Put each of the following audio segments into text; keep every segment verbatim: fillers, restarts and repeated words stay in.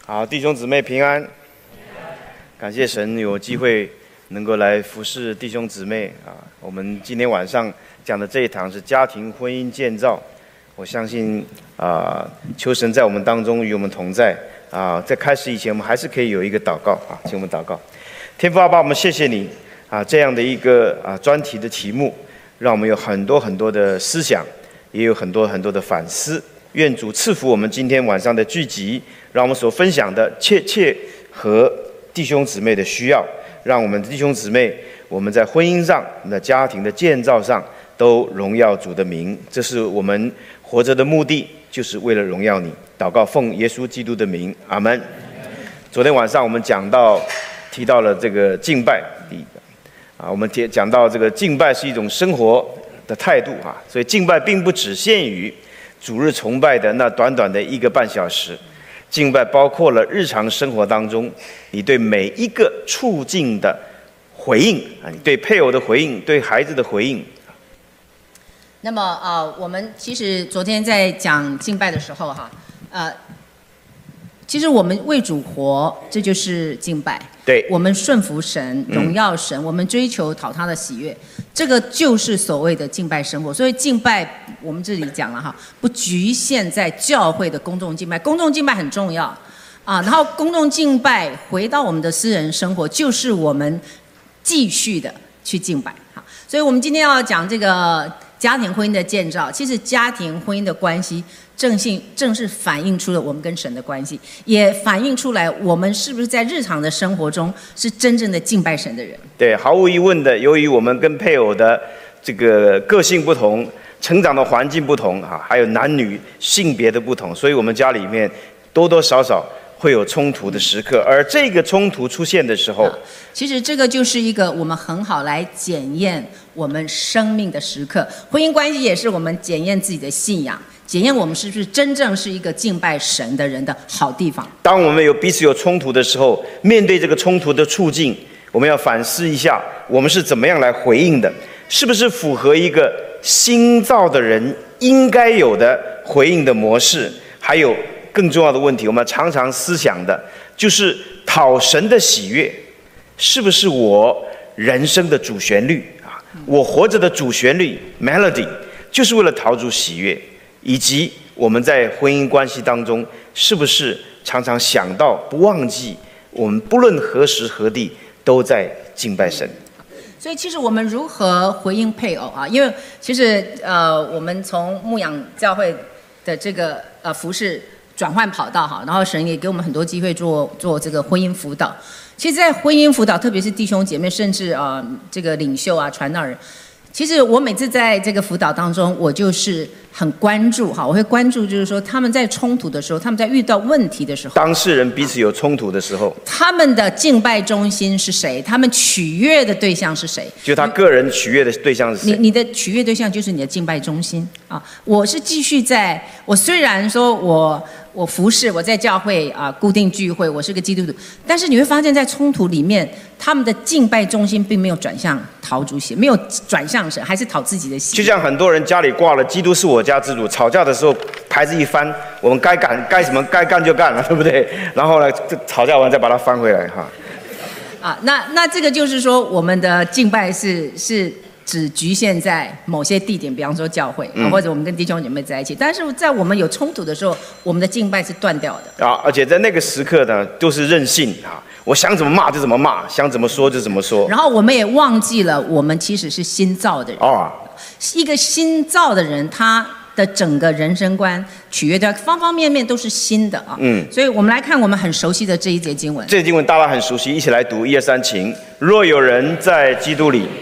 好，弟兄姊妹平安。感谢神有机会能够来服侍弟兄姊妹啊。我们今天晚上讲的这一堂是家庭婚姻建造。我相信啊，求神在我们当中与我们同在啊。在开始以前，我们还是可以有一个祷告啊，请我们祷告。天父阿爸，我们谢谢你啊，这样的一个啊专题的题目，让我们有很多很多的思想，也有很多很多的反思。愿主赐福我们今天晚上的聚集，让我们所分享的切切合弟兄姊妹的需要，让我们弟兄姊妹我们在婚姻上、我们的家庭的建造上都荣耀主的名。这是我们活着的目的，就是为了荣耀你。祷告奉耶稣基督的名，阿们。昨天晚上我们讲到提到了这个敬拜，第一个啊，我们讲到这个敬拜是一种生活的态度啊，所以敬拜并不只限于主日崇拜的那短短的一个半小时，敬拜包括了日常生活当中你对每一个处境的回应啊，你对配偶的回应，对孩子的回应。 那么呃，我们其实昨天在讲敬拜的时候哈，呃，其实我们为主活，这就是敬拜。 对， 我们顺服神，荣耀神，嗯、我们追求讨他的喜悦，这个就是所谓的敬拜生活。所以敬拜，我们这里讲了哈，不局限在教会的公众敬拜，公众敬拜很重要啊。然后公众敬拜回到我们的私人生活，就是我们继续的去敬拜哈。所以我们今天要讲这个家庭婚姻的建造，其实家庭婚姻的关系正性正是反映出了我们跟神的关系，也反映出来我们是不是在日常的生活中是真正的敬拜神的人。 对，毫无疑问的，由于我们跟配偶的这个个性不同，成长的环境不同啊，还有男女性别的不同，所以我们家里面多多少少会有冲突的时刻。而这个冲突出现的时候， 其实这个就是一个我们很好来检验我们生命的时刻。婚姻关系也是我们检验自己的信仰，检验我们是不是真正是一个敬拜神的人的好地方。 当我们有彼此有冲突的时候，面对这个冲突的处境，我们要反思一下，我们是怎么样来回应的，是不是符合一个新造的人应该有的回应的模式。还有更重要的问题，我们常常思想的就是讨神的喜悦是不是我人生的主旋律啊？我活着的主旋律 melody 就是为了讨主喜悦，以及我们在婚姻关系当中是不是常常想到不忘记我们不论何时何地都在敬拜神。 所以其实我们如何回应配偶啊？因为其实呃，我们从牧养教会的这个呃服事转换跑道哈，然后神也给我们很多机会做做这个婚姻辅导。其实，在婚姻辅导，特别是弟兄姐妹，甚至啊、呃、这个领袖啊、传道人，其实我每次在这个辅导当中，我就是很关注哈，我会关注就是说他们在冲突的时候，他们在遇到问题的时候， 当事人彼此有冲突的时候， 他们的敬拜中心是谁？他们取悦的对象是谁？ 就他个人取悦的对象是谁？ 你你的取悦对象就是你的敬拜中心啊！我是继续在，我虽然说我。我服侍，我在教会啊、呃、固定聚会，我是个基督徒，但是你会发现在冲突里面，他们的敬拜中心并没有转向讨主喜，没有转向神，还是讨自己的喜。 就像很多人家里挂了基督是我家之主，吵架的时候牌子一翻，我们该干该什么该干就干了，对不对？然后呢，吵架完再把它翻回来哈。 啊，那那这个就是说，我们的敬拜是是。只局限在某些地点，比方说教会，嗯、或者我们跟弟兄姐妹在一起。但是在我们有冲突的时候，我们的敬拜是断掉的啊！而且在那个时刻呢，都是任性啊！我想怎么骂就怎么骂，想怎么说就怎么说。 然后我们也忘记了，我们其实是新造的人。哦，一个新造的人，他的整个人生观、取悦的方方面面都是新的啊。嗯，所以我们来看我们很熟悉的这一节经文。 这节经文大家很熟悉，一起来读一二三，请。若有人在基督里，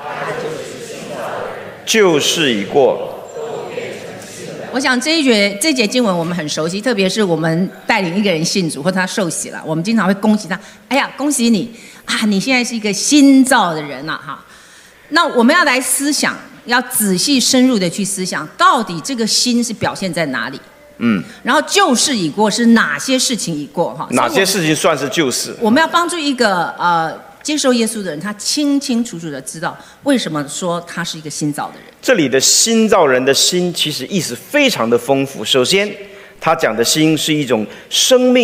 旧事已过。 我想这一节这节经文我们很熟悉，特别是我们带领一个人信主或他受洗了，我们经常会恭喜他，哎呀，恭喜你啊，你现在是一个新造的人了哈。那我们要来思想，要仔细深入的去思想，到底这个新是表现在哪里？嗯，然后旧事已过是哪些事情已过哈？ 哪些事情算是旧事？ 我们要帮助一个呃。接受耶稣的人，他清清楚楚的知道为什么说他是一个新造的人。 这里的新造人的新，其实意思非常的丰富。首先，他讲的新是一种生命本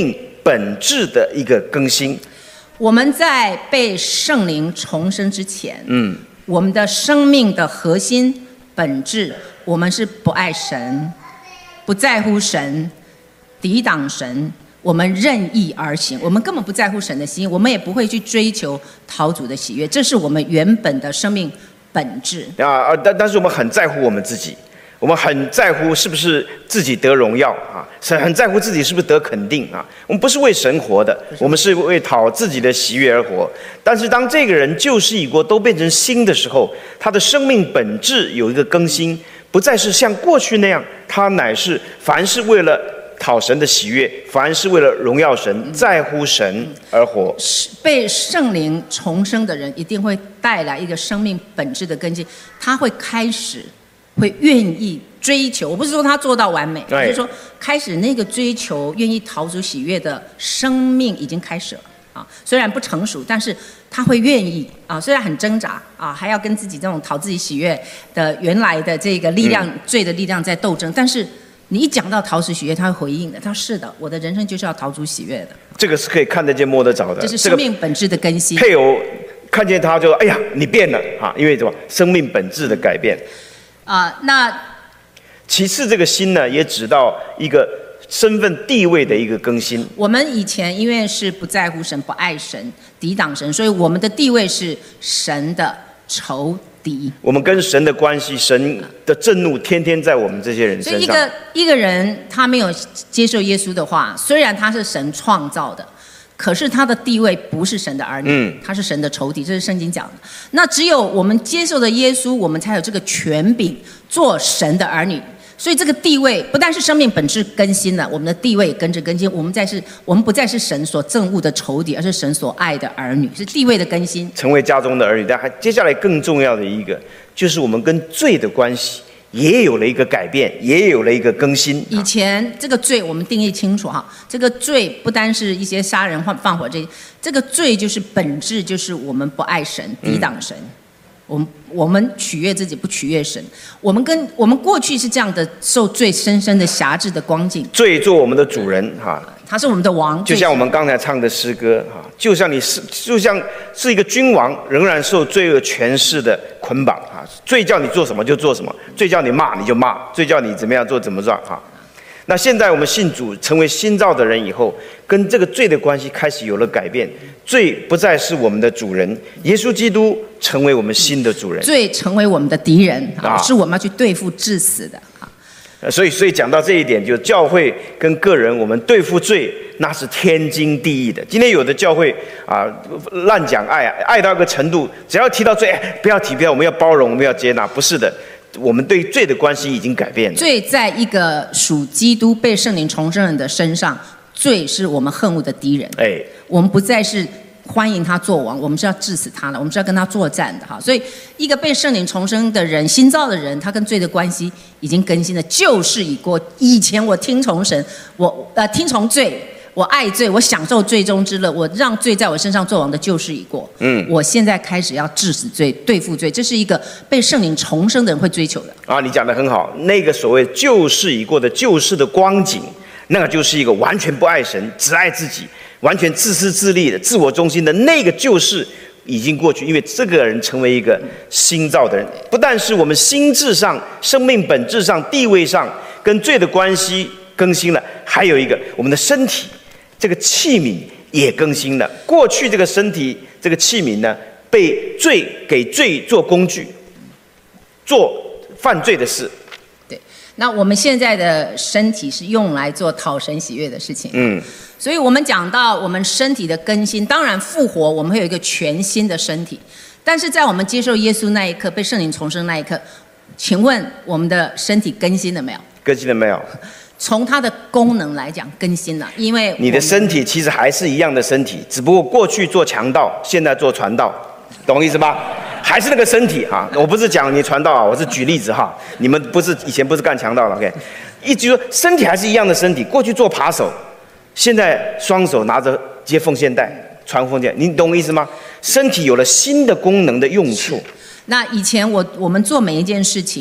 本质的一个更新。 我们在被圣灵重生之前， 嗯， 我们的生命的核心本质，我们是不爱神，不在乎神，抵挡神，我们任意而行，我们根本不在乎神的心，我们也不会去追求讨主的喜悦，这是我们原本的生命本质啊。但但是我们很在乎我们自己，我们很在乎是不是自己得荣耀啊，很在乎自己是不是得肯定啊。我们不是为神活的，我们是为讨自己的喜悦而活。但是当这个人旧事已过，都变成新的时候，他的生命本质有一个更新，不再是像过去那样，他乃是凡是为了讨神的喜悦，凡是为了荣耀神，在乎神而活。 被圣灵重生的人一定会带来一个生命本质的更新，他会开始会愿意追求，我不是说他做到完美，而是说开始那个追求愿意讨主喜悦的生命已经开始了啊。虽然不成熟，但是他会愿意啊，虽然很挣扎啊，还要跟自己这种讨自己喜悦的原来的这个力量、嗯、罪的力量在斗争，但是你一讲到讨主喜悦，他会回应的。他说是的，我的人生就是要讨主喜悦的。 这个是可以看得见摸得着的， 这是生命本质的更新。 配偶看见他就哎呀，你变了啊，因为什么？生命本质的改变。 啊、呃，那其次，这个新呢，也指到一个身份地位的一个更新。 我们以前因为是不在乎神、不爱神、抵挡神，所以我们的地位是神的仇敌。 我们跟神的关系，神的震怒天天在我们这些人身上。 所以一个一个人他没有接受耶稣的话，虽然他是神创造的，可是他的地位不是神的儿女，嗯、他是神的仇敌，这是圣经讲的。那只有我们接受了耶稣，我们才有这个权柄做神的儿女。所以这个地位不但是生命本质更新了，我们的地位也跟着更新。我们再是，我们不再是神所憎恶的仇敌，而是神所爱的儿女，是地位的更新， 成为家中的儿女。但还接下来更重要的一个，就是我们跟罪的关系也有了一个改变，也有了一个更新。 以前这个罪我们定义清楚哈，这个罪不单是一些杀人、放火这些，这个罪就是本质就是我们不爱神、抵挡神。嗯我们我们取悦自己，不取悦神。我们跟我们过去是这样的，受罪深深的辖制的光景。 罪做我们的主人哈， 他是我们的王。 就像我们刚才唱的诗歌哈，就像你是就像是一个君王，仍然受罪恶权势的捆绑哈。罪叫你做什么就做什么，罪叫你骂你就骂，罪叫你怎么样做怎么做哈。那现在我们信主，成为新造的人以后，跟这个罪的关系开始有了改变。罪不再是我们的主人，耶稣基督成为我们新的主人。 罪成为我们的敌人啊，是我们要去对付致死的啊。 所以，所以讲到这一点，就教会跟个人，我们对付罪，那是天经地义的。今天有的教会啊，滥讲爱，爱到一个程度，只要提到罪，不要提，不要，我们要包容，我们要接纳，不是的。我们对罪的关系已经改变了。 罪在一个属基督被圣灵重生人的身上，罪是我们恨恶的敌人。哎，我们不再是欢迎他做王，我们是要治死他的，我们是要跟他作战的哈。所以，一个被圣灵重生的人、新造的人，他跟罪的关系已经更新了。旧事已过，以前我听从神，我呃听从罪。我爱罪，我享受罪中之乐，我让罪在我身上做王的旧事已过。嗯，我现在开始要治死罪，对付罪，这是一个被圣灵重生的人会追求的。 啊，你讲得很好，那个所谓旧事已过的旧事的光景，那个就是一个完全不爱神、只爱自己、完全自私自利的、自我中心的那个旧事已经过去，因为这个人成为一个新造的人，不但是我们心智上、生命本质上、地位上跟罪的关系更新了，还有一个我们的身体。这个器皿也更新了。过去这个身体、这个器皿呢，被罪给罪做工具，做犯罪的事。 对，那我们现在的身体是用来做讨神喜悦的事情。嗯，所以我们讲到我们身体的更新，当然复活，我们会有一个全新的身体。但是在我们接受耶稣那一刻，被圣灵重生那一刻，请问我们的身体更新了没有？ 更新了没有？ 从它的功能来讲更新了，因为你的身体其实还是一样的身体，只不过过去做强盗，现在做传道，懂我意思吧？还是那个身体哈，我不是讲你传道啊，我是举例子哈。你们不是以前不是干强盗了 ，OK？ 一直说身体还是一样的身体，过去做扒手，现在双手拿着接奉献带传奉献，你懂我意思吗？身体有了新的功能的用处。 那以前我我们做每一件事情。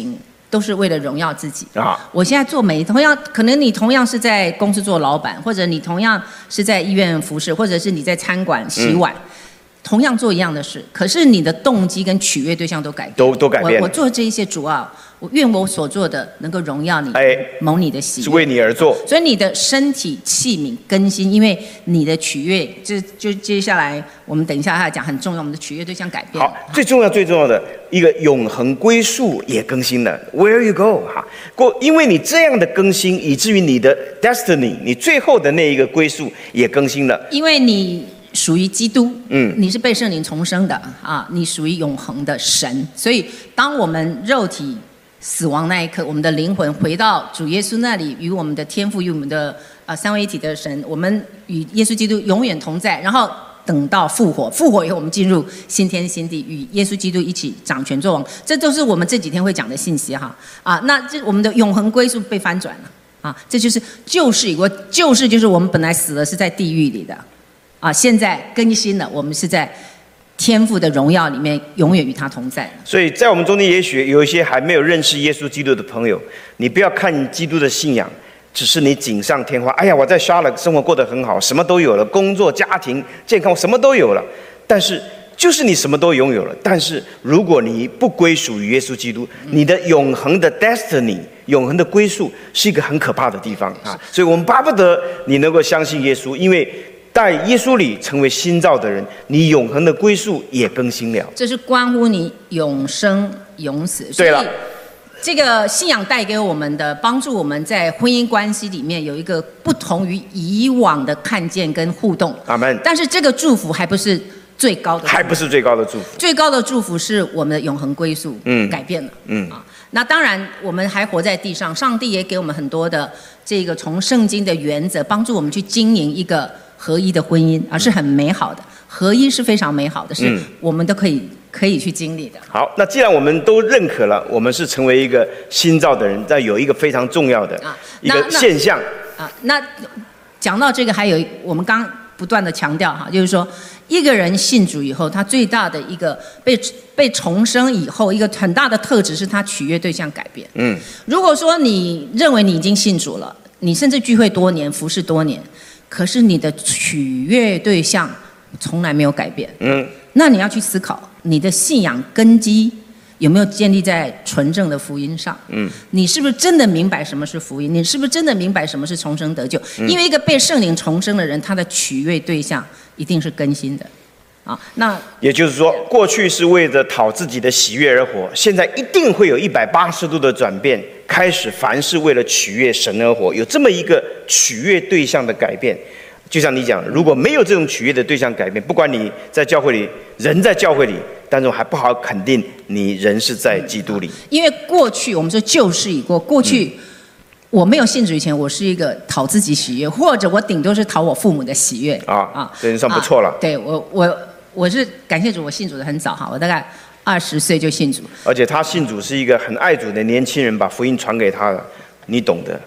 都是为了荣耀自己啊！ 我现在做每同样，可能你同样是在公司做老板，或者你同样是在医院服侍，或者是你在餐馆洗碗。嗯，同样做一样的事，可是你的动机跟取悦对象都改变， 都都改变了。 我我做这一些主啊，我愿我所做的能够荣耀你， 哎， 蒙你的喜悦， 是为你而做。 所以你的身体器皿更新，因为你的取悦，就就接下来我们等一下他讲很重要，我们的取悦对象改变。 好，最重要最重要的一个永恒归宿也更新了 ，Where you go 哈，过，因为你这样的更新，以至于你的 destiny， 你最后的那一个归宿也更新了， 因为你属于基督， 嗯， 你是被圣灵重生的啊，你属于永恒的神，所以当我们肉体死亡那一刻，我们的灵魂回到主耶稣那里，与我们的天父与我们的啊三位一体的神，我们与耶稣基督永远同在，然后等到复活，复活以后我们进入新天新地，与耶稣基督一起掌权作王，这都是我们这几天会讲的信息哈啊，那这我们的永恒归宿被翻转了啊，这就是旧事已过，旧事就是我们本来死了是在地狱里的。啊，现在更新了，我们是在天父的荣耀里面，永远与他同在。 所以在我们中间，也许有一些还没有认识耶稣基督的朋友，你不要看基督的信仰，只是你锦上添花。哎呀，我在沙勒生活过得很好，什么都有了，工作、家庭、健康，什么都有了。但是，就是你什么都拥有了，但是如果你不归属于耶稣基督，你的永恒的 destiny。永恒的归宿是一个很可怕的地方啊！所以我们巴不得你能够相信耶稣，因为在耶稣里成为新造的人，你永恒的归宿也更新了。 这是关乎你永生永死。 对了， 这个信仰带给我们的帮助，我们在婚姻关系里面有一个不同于以往的看见跟互动。 阿们。 但是这个祝福还不是最高的， 还不是最高的祝福。 最高的祝福是我们的永恒归宿， 嗯， 改变了， 嗯啊。那当然，我们还活在地上，上帝也给我们很多的这个从圣经的原则，帮助我们去经营一个合一的婚姻，而是很美好的。合一是非常美好的，是我们都可以可以去经历的。 好，那既然我们都认可了，我们是成为一个新造的人，但有一个非常重要的一个现象啊。那讲到这个，还有我们刚不断的强调哈，就是说一个人信主以后，他最大的一个被被重生以后，一个很大的特质是他取悦对象改变。 嗯， 如果说你认为你已经信主了，你甚至聚会多年、服侍多年，可是你的取悦对象从来没有改变。 嗯， 那你要去思考，你的信仰根基有没有建立在纯正的福音上？ 嗯， 你是不是真的明白什么是福音？你是不是真的明白什么是重生得救？嗯、因为一个被圣灵重生的人，他的取悦对象一定是更新的。啊，那也就是说，过去是为着讨自己的喜悦而活，现在一定会有一百八十度的转变，开始凡是为了取悦神而活，有这么一个取悦对象的改变。就像你讲，如果没有这种取悦的对象改变，不管你在教会里，人在教会里，但是还不好肯定你人是在基督里。 因为过去我们说旧事已过，过去、嗯、我没有信主以前，我是一个讨自己喜悦，或者我顶多是讨我父母的喜悦啊啊，这算不错了。 啊、对我我。我是感谢主，我信主的很早哈，我大概二十岁就信主。 而且他信主是一个很爱主的年轻人，把福音传给他的，你懂的。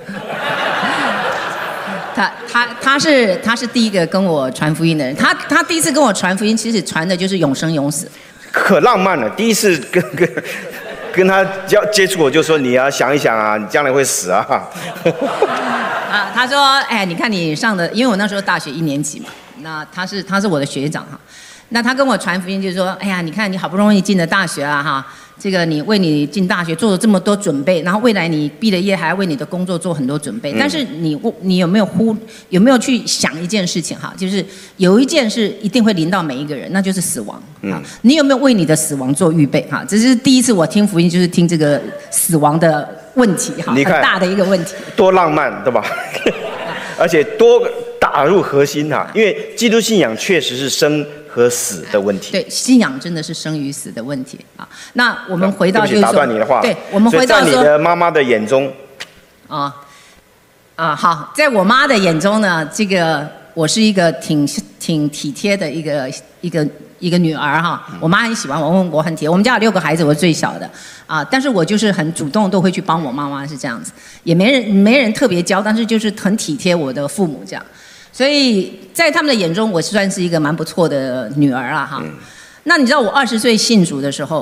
他他他是他是第一个跟我传福音的人，他他第一次跟我传福音，其实传的就是永生永死。 可浪漫了，第一次跟跟跟他交接触，我就说你要想一想啊，你将来会死啊。 啊，他说，哎，你看你上的，因为我那时候大学一年级嘛。那他是他是我的学长哈，那他跟我传福音就是说，哎呀，你看你好不容易进了大学啊哈，这个你为你进大学做了这么多准备，然后未来你毕了业还要为你的工作做很多准备，嗯、但是你你有没有忽有没有去想一件事情哈，就是有一件事一定会临到每一个人，那就是死亡啊、嗯。你有没有为你的死亡做预备哈？这是第一次我听福音，就是听这个死亡的问题哈，很大的一个问题， 多浪漫对吧？而且多。打入核心哈，因为基督信仰确实是生和死的问题。 对，信仰真的是生与死的问题啊。那我们回到就是说， 打断你的话， 对，我们回到说， 在你的妈妈的眼中， 啊啊好，在我妈的眼中呢，这个我是一个挺挺体贴的一个一个一个女儿哈。我妈很喜欢我，我我很体贴。我们家有六个孩子，我是最小的啊，但是我就是很主动，都会去帮我妈妈，是这样子，也没人没人特别教，但是就是很体贴我的父母这样。所以在他们的眼中，我算是一个蛮不错的女儿啊哈。嗯、那你知道我二十岁信主的时候，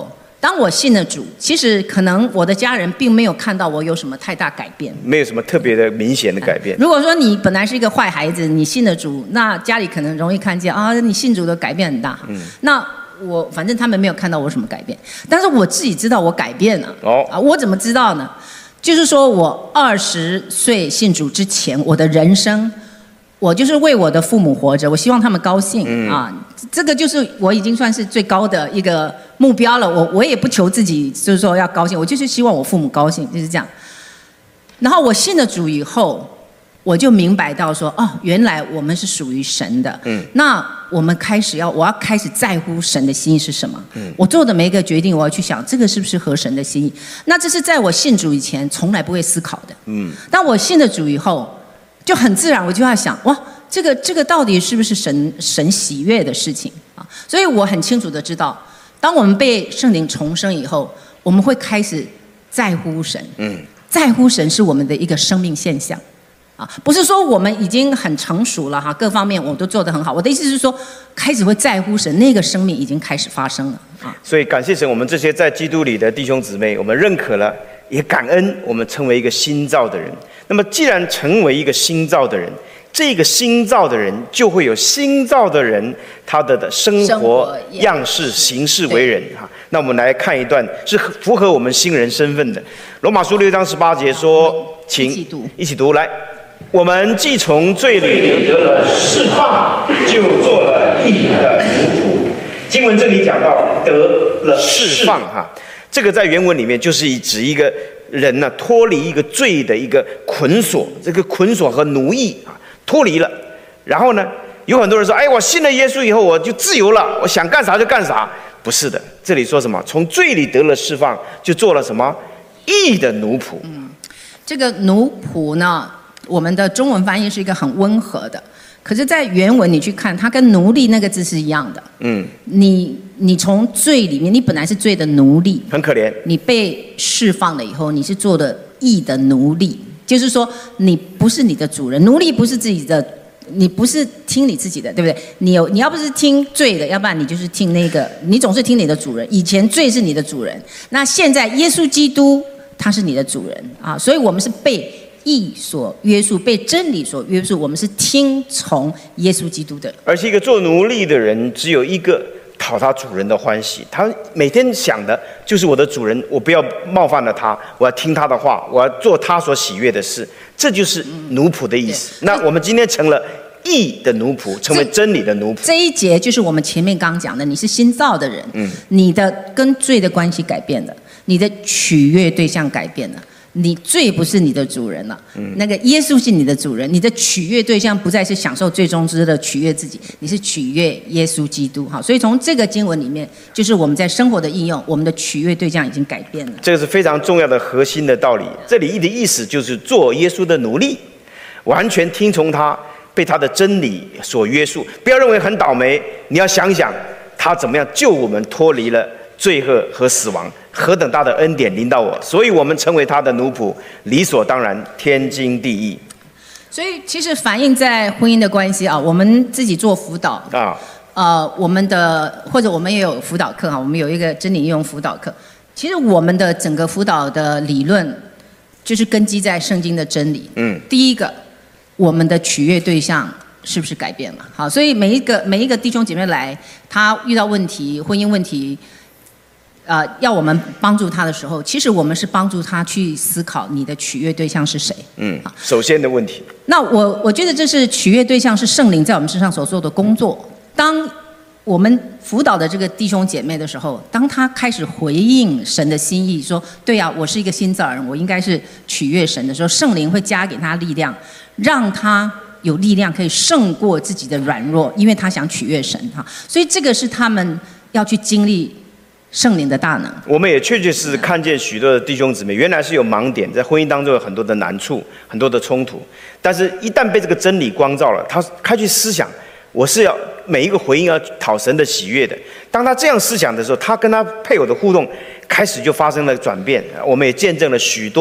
当我信了主，其实可能我的家人并没有看到我有什么太大改变， 没有什么特别的明显的改变。 如果说你本来是一个坏孩子，你信了主，那家里可能容易看见啊，你信主的改变很大。嗯，那我反正他们没有看到我什么改变，但是我自己知道我改变了。哦，啊，我怎么知道呢？就是说我二十岁信主之前，我的人生，我就是为我的父母活着，我希望他们高兴、嗯、啊，这个就是我已经算是最高的一个目标了。我我也不求自己，就是说要高兴，我就是希望我父母高兴，就是这样。然后我信了主以后，我就明白到说，哦，原来我们是属于神的。嗯，那我们开始要，我要开始在乎神的心意是什么。嗯，我做的每一个决定，我要去想这个是不是合神的心意。那这是在我信主以前从来不会思考的。嗯，当我信了主以后，就很自然我就要想，哇，这个这个到底是不是神神喜悦的事情啊？所以我很清楚的知道，当我们被圣灵重生以后，我们会开始在乎神。嗯，在乎神是我们的一个生命现象。啊，不是说我们已经很成熟了哈，各方面我都做得很好。我的意思是说，开始会在乎神，那个生命已经开始发生了啊。 所以感谢神，我们这些在基督里的弟兄姊妹，我们认可了，也感恩我们成为一个新造的人。那么既然成为一个新造的人，这个新造的人就会有新造的人他的的生活样式、行事为人哈。那我们来看一段是符合我们新人身份的。罗马书六章十八节说，请一起读， 一起读来。我们既从罪里得了释放，就做了义的奴仆。经文这里讲到得了释放哈，这个在原文里面就是指一个人呢、啊、脱离一个罪的一个捆锁，这个捆锁和奴役啊脱离了。然后呢，有很多人说，哎，我信了耶稣以后我就自由了，我想干啥就干啥。不是的，这里说什么？从罪里得了释放，就做了什么义的奴仆。 嗯，这个奴仆呢？我们的中文翻译是一个很温和的，可是，在原文你去看，它跟奴隶那个字是一样的。嗯，你你从罪里面，你本来是罪的奴隶， 很可怜。你被释放了以后，你是做的义的奴隶，就是说你不是你的主人，奴隶不是自己的，你不是听你自己的，对不对？你有你要不是听罪的，要不然你就是听那个，你总是听你的主人。以前罪是你的主人，那现在耶稣基督他是你的主人啊，所以我们是被义所约束，被真理所约束，我们是听从耶稣基督的。 而且一个做奴隶的人，只有一个讨他主人的欢喜，他每天想的就是我的主人，我不要冒犯了他，我要听他的话，我要做他所喜悦的事，这就是奴仆的意思。嗯、那我们今天成了义的奴仆，成为真理的奴仆。 这一节就是我们前面刚讲的，你是新造的人，嗯，你的跟罪的关系改变了，你的取悦对象改变了。你罪不是你的主人了，嗯、那个耶稣是你的主人，你的取悦对象不再是享受最终之乐取悦自己，你是取悦耶稣基督。好，所以从这个经文里面，就是我们在生活的应用，我们的取悦对象已经改变了。 这个是非常重要的核心的道理。这里的意思就是做耶稣的奴隶，完全听从他，被他的真理所约束。不要认为很倒霉，你要想想他怎么样救我们脱离了罪恶和死亡。何等大的恩典临到我，所以我们成为他的奴仆，理所当然，天经地义。 所以其实反映在婚姻的关系啊，我们自己做辅导啊，呃，我们的或者我们也有辅导课哈，我们有一个真理应用辅导课。其实我们的整个辅导的理论就是根基在圣经的真理。嗯，第一个，我们的取悦对象是不是改变了？好，所以每一个每一个弟兄姐妹来，他遇到问题，婚姻问题。呃，要我们帮助他的时候，其实我们是帮助他去思考你的取悦对象是谁。嗯， 首先的问题。 那我我觉得这是取悦对象是圣灵在我们身上所做的工作。当我们辅导的这个弟兄姐妹的时候，当他开始回应神的心意，说对呀、啊，我是一个新造人，我应该是取悦神的时候，圣灵会加给他力量，让他有力量可以胜过自己的软弱，因为他想取悦神哈。所以这个是他们要去经历圣灵的大能。 我们也确确实实看见许多的弟兄姊妹原来是有盲点，在婚姻当中有很多的难处，很多的冲突，但是一旦被这个真理光照了，他开去思想，我是要每一个回应要讨神的喜悦的。当他这样思想的时候，他跟他配偶的互动开始就发生了转变。我们也见证了许多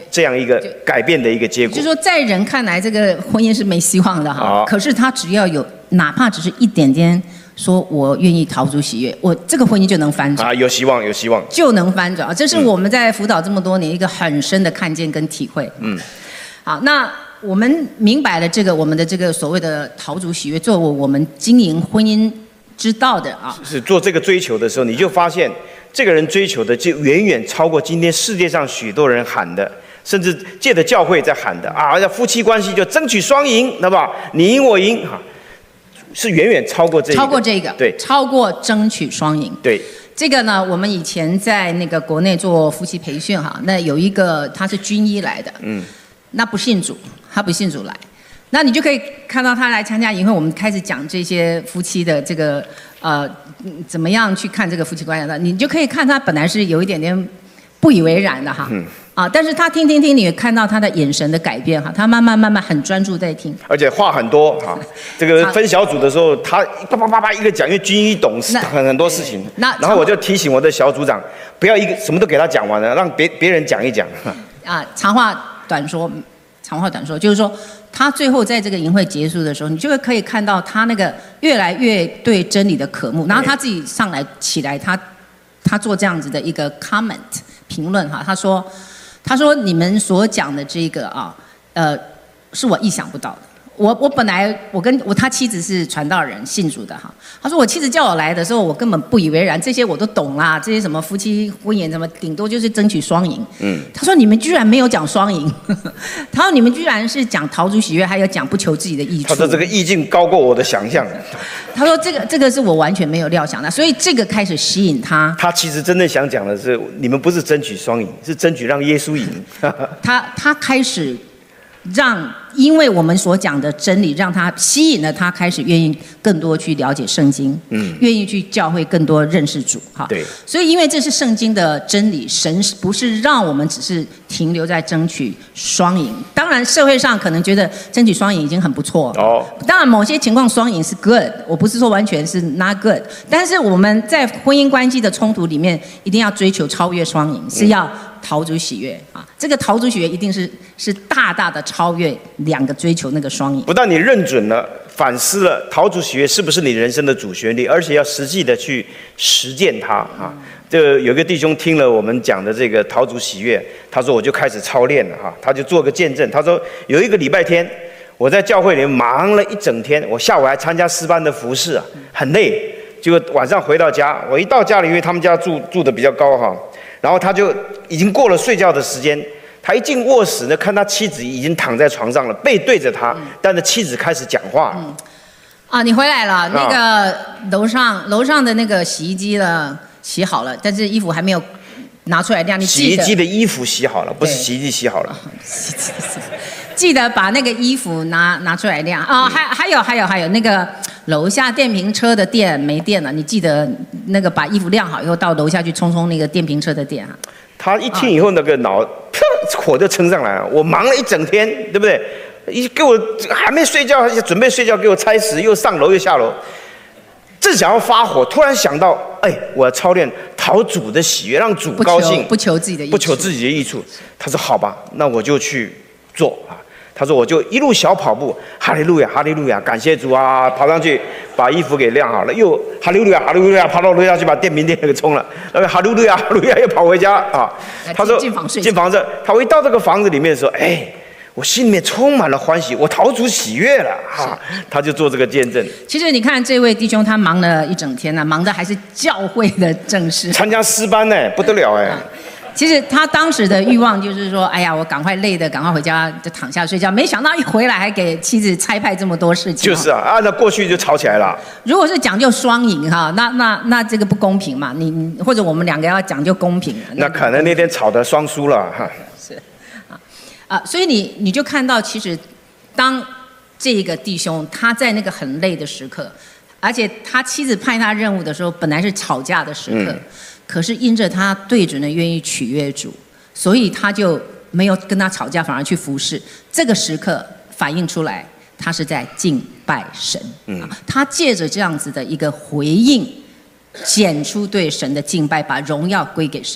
这样一个改变的一个结果。 就是说，在人看来，这个婚姻是没希望的哈。可是他只要有哪怕只是一点点，说我愿意逃出喜悦，我这个婚姻就能翻转啊，有希望，有希望， 就能翻转啊！这是我们在辅导这么多年一个很深的看见跟体会。嗯，好，那我们明白了这个我们的这个所谓的逃出喜悦，作为我们经营婚姻之道的啊， 是做这个追求的时候，你就发现这个人追求的就远远超过今天世界上许多人喊的。甚至借着教会在喊的啊，夫妻关系就争取双赢，对吧？你赢我赢哈，是远远超过这个， 超过这个， 对， 超过争取双赢。 对， 这个呢，我们以前在那个国内做夫妻培训哈，那有一个他是军医来的，嗯，那不信主，他不信主来，那你就可以看到他来参加营会，我们开始讲这些夫妻的这个呃怎么样去看这个夫妻关系的，你就可以看他本来是有一点点不以为然的哈。嗯啊！但是他听听听，你也看到他的眼神的改变哈，他慢慢慢慢很专注在听， 而且话很多哈。这个分小组的时候，他叭叭叭叭一个讲，因为军医懂很很多事情。那然后我就提醒我的小组长，不要一个什么都给他讲完了，让别别人讲一讲。 啊，长话短说，长话短说，就是说他最后在这个营会结束的时候，你就会可以看到他那个越来越对真理的渴慕，然后他自己上来起来，他他做这样子的一个 comment 评论哈，他说。他说：“你们所讲的这个啊，呃，是我意想不到的。我我本来我跟我他妻子是传道人，信主的哈。他说我妻子叫我来的时候，我根本不以为然，这些我都懂啦，这些什么夫妻婚姻什么，顶多就是争取双赢。嗯，他说你们居然没有讲双赢，他说你们居然是讲逃出喜悦，还有讲不求自己的益处。 他说这个意境高过我的想象。 他说这个这个是我完全没有料想的，所以这个开始吸引他。 他其实真正想讲的是，你们不是争取双赢，是争取让耶稣赢。 他他开始。”让，因为我们所讲的真理，让他吸引了他，开始愿意更多去了解圣经，嗯，愿意去教会更多认识主，哈， 对。 所以，因为这是圣经的真理，神不是让我们只是停留在争取双赢。当然，社会上可能觉得争取双赢已经很不错哦。当然，某些情况双赢是 good， 我不是说完全是 not good， 但是我们在婚姻关系的冲突里面，一定要追求超越双赢，是要。逃出喜悦啊！这个逃出喜悦一定是是大大的超越两个追求那个双赢。 不但你认准了、反思了，逃出喜悦是不是你人生的主旋律，而且要实际的去实践它啊！这有个弟兄听了我们讲的这个逃出喜悦，他说我就开始操练了哈，他就做个见证。他说有一个礼拜天，我在教会里忙了一整天，我下午还参加诗班的服事啊，很累。结果晚上回到家，我一到家里，因为他们家住住的比较高哈。然后他就已经过了睡觉的时间，他一进卧室呢，看他妻子已经躺在床上了，背对着他，嗯、但是妻子开始讲话。嗯、 啊，你回来了，那个楼上楼上的那个洗衣机呢洗好了，但是衣服还没有拿出来晾。你洗衣机的衣服洗好了，不是洗衣机洗好了。 记得把那个衣服拿拿出来晾啊！还还有还有还有那个楼下电瓶车的电没电了，你记得那个把衣服晾好以后到楼下去冲冲那个电瓶车的电啊！ 他一听以后，那个脑火就冲上来了。我忙了一整天，对不对？一给我还没睡觉，准备睡觉，给我差使又上楼又下楼，正想要发火，突然想到，哎，我要操练讨主的喜悦，让主高兴， 不求自己的益处， 不求自己的益处。他说好吧，那我就去做啊。他说我就一路小跑步，哈利路亚，哈利路亚，感谢主啊！跑上去把衣服给晾好了，又哈利路亚，哈利路亚，跑到楼下去把电瓶电给充了，然后哈利路亚，哈利路亚又跑回家啊。他说进房睡， 进房子，他一到这个房子里面的时候，哎，我心里面充满了欢喜，我逃出喜悦了啊！他就做这个见证。 其实你看这位弟兄，他忙了一整天呢、啊，忙的还是教会的正事， 参加诗班呢，不得了哎。啊其实他当时的欲望就是说，哎呀，我赶快累的，赶快回家就躺下睡觉。没想到一回来还给妻子差派这么多事情。 就是啊，按照过去就吵起来了。 如果是讲究双赢哈，那那那这个不公平嘛？你你或者我们两个要讲究公平。 那可能那天吵得双输了哈。 是啊啊，所以你你就看到，其实当这个弟兄他在那个很累的时刻，而且他妻子派他任务的时候，本来是吵架的时刻。嗯可是因着他对准了愿意取悦主，所以他就没有跟他吵架，反而去服侍。这个时刻反映出来，他是在敬拜神。嗯，他借着这样子的一个回应，显出对神的敬拜，把荣耀归给神。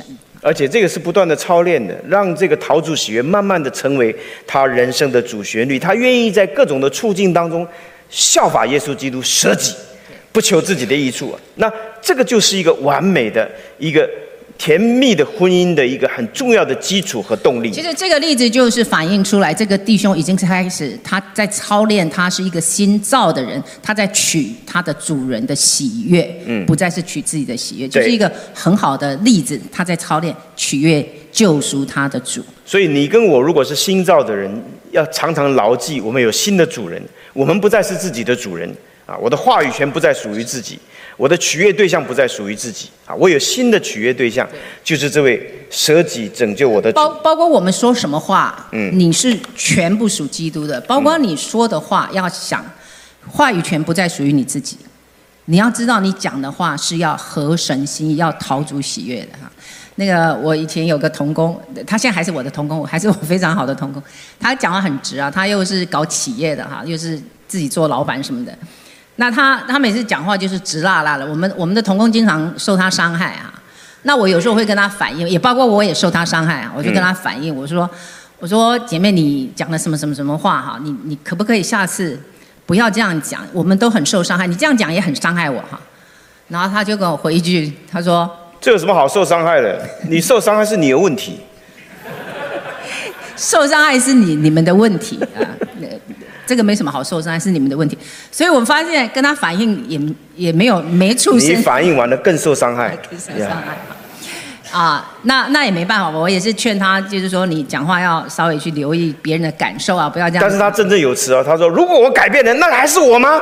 而且这个是不断的操练的，让这个讨主喜悦慢慢的成为他人生的主旋律。他愿意在各种的处境当中效法耶稣基督，舍己，不求自己的益处。那这个就是一个完美的一个甜蜜的婚姻的一个很重要的基础和动力。 其实这个例子就是反映出来，这个弟兄已经开始他在操练，他是一个新造的人，他在取他的主人的喜悦，嗯，不再是取自己的喜悦，就是一个很好的例子。他在操练取悦救赎他的主。 所以你跟我如果是新造的人，要常常牢记，我们有新的主人，我们不再是自己的主人啊！我的话语权不再属于自己。我的取悦对象不再属于自己啊！我有新的取悦对象，就是这位舍己拯救我的主。 包包括我们说什么话，嗯，你是全部属基督的。包括你说的话，要想话语权不再属于你自己，你要知道你讲的话是要合神心意，要讨主喜悦的哈。那个我以前有个同工，他现在还是我的同工，还是我非常好的同工。他讲话很直啊，他又是搞企业的哈，又是自己做老板什么的。那他他每次讲话就是直辣辣的，我们我们的同工经常受他伤害啊。那我有时候会跟他反映，也包括我也受他伤害啊，我就跟他反映，我说我说姐妹，你讲了什么什么什么话哈，你你可不可以下次不要这样讲？我们都很受伤害，你这样讲也很伤害我哈。然后他就跟我回一句，他说：“ 这有什么好受伤害的？你受伤害是你的问题， 受伤害是你你们的问题啊。”这个没什么好受伤，是你们的问题。所以我们发现跟他反映也也没有没处身， 你反应完了更受伤害， 更受伤害。啊，那那也没办法，我也是劝他，就是说你讲话要稍微去留意别人的感受啊，不要这样。 但是他振振有词哦，他说：“如果我改变了，那还是我吗？”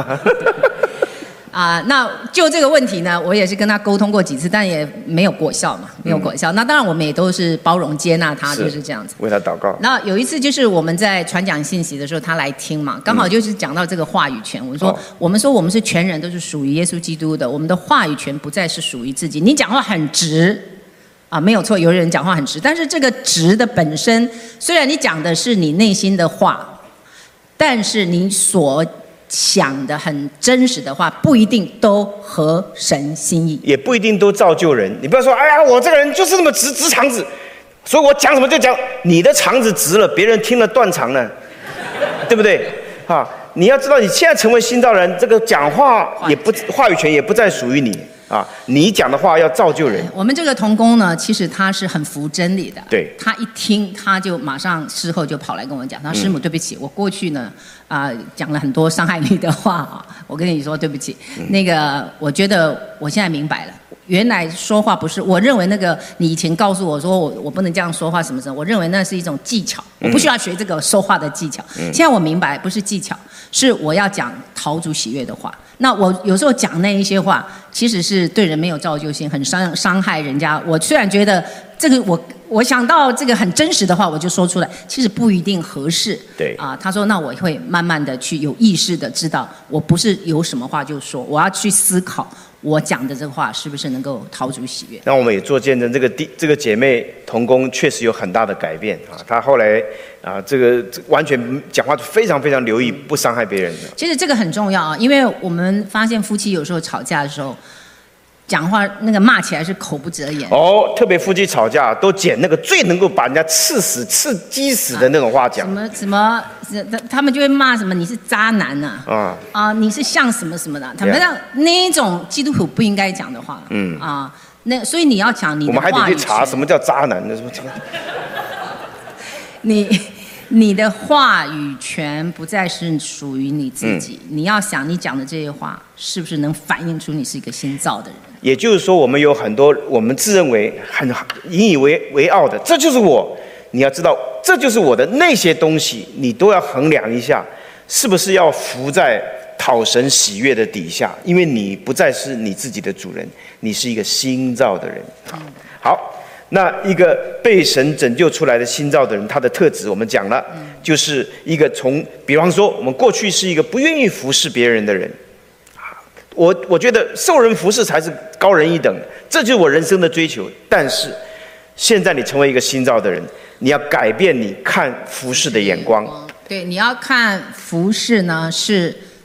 啊，那就这个问题呢，我也是跟他沟通过几次，但也没有果效嘛，没有果效。嗯、那当然我们也都是包容接纳他，就是这样子。 为他祷告。 那有一次就是我们在传讲信息的时候，他来听嘛，刚好就是讲到这个话语权。我说，哦、我们说我们是全人都是属于耶稣基督的，我们的话语权不再是属于自己。你讲话很直。啊，没有错，有人讲话很直，但是这个直的本身，虽然你讲的是你内心的话，但是你所想的很真实的话，不一定都合神心意， 也不一定都造就人。你不要说，哎呀，我这个人就是那么直直肠子，所以我讲什么就讲。你的肠子直了，别人听了断肠了，对不对？啊，你要知道，你现在成为新造人，这个讲话也不话语权也不再属于你。啊，你讲的话要造就人。 我们这个同工呢，其实他是很服真理的。 对， 他一听，他就马上事后就跑来跟我讲，他说：“师母，对不起，我过去呢啊、呃、讲了很多伤害你的话啊，我跟你说对不起。嗯、那个，我觉得我现在明白了。”原来说话不是，我认为那个你以前告诉我说我我不能这样说话什么什么，我认为那是一种技巧，我不需要学这个说话的技巧。嗯、现在我明白，不是技巧，是我要讲讨主喜悦的话。那我有时候讲那一些话，其实是对人没有造就性，很伤伤害人家。我虽然觉得这个我我想到这个很真实的话，我就说出来，其实不一定合适。 对啊，他说那我会慢慢的去有意识的知道，我不是有什么话就说，我要去思考。我讲的这个话是不是能够讨主喜悦？ 那我们也做见证，这个弟这个姐妹同工确实有很大的改变啊！她后来啊，这个完全讲话非常非常留意，不伤害别人的。 其实这个很重要啊，因为我们发现夫妻有时候吵架的时候，讲话那个骂起来是口不择言。 哦，特别夫妻吵架都捡那个最能够把人家刺死、刺激死的那种话讲。 啊、什么什么，他们就会骂什么你是渣男呐、啊，啊、呃、你是像什么什么的，他们让那一种基督徒不应该讲的话。嗯啊、呃，那所以你要讲你的话语权。 我们还得去查什么叫渣男的什么什么。 你你的话语权不再是属于你自己，嗯、你要想你讲的这些话是不是能反映出你是一个新造的人。 也就是说，我们有很多我们自认为很引以为为傲的，这就是我。你要知道，这就是我的那些东西，你都要衡量一下，是不是要服在讨神喜悦的底下？因为你不再是你自己的主人，你是一个新造的人。好，好，那一个被神拯救出来的新造的人，他的特质我们讲了，就是一个从，比方说，我们过去是一个不愿意服侍别人的人。我我觉得受人服侍才是高人一等，这就是我人生的追求。但是现在你成为一个新造的人，你要改变你看服侍的眼光。 对，你要看服侍呢是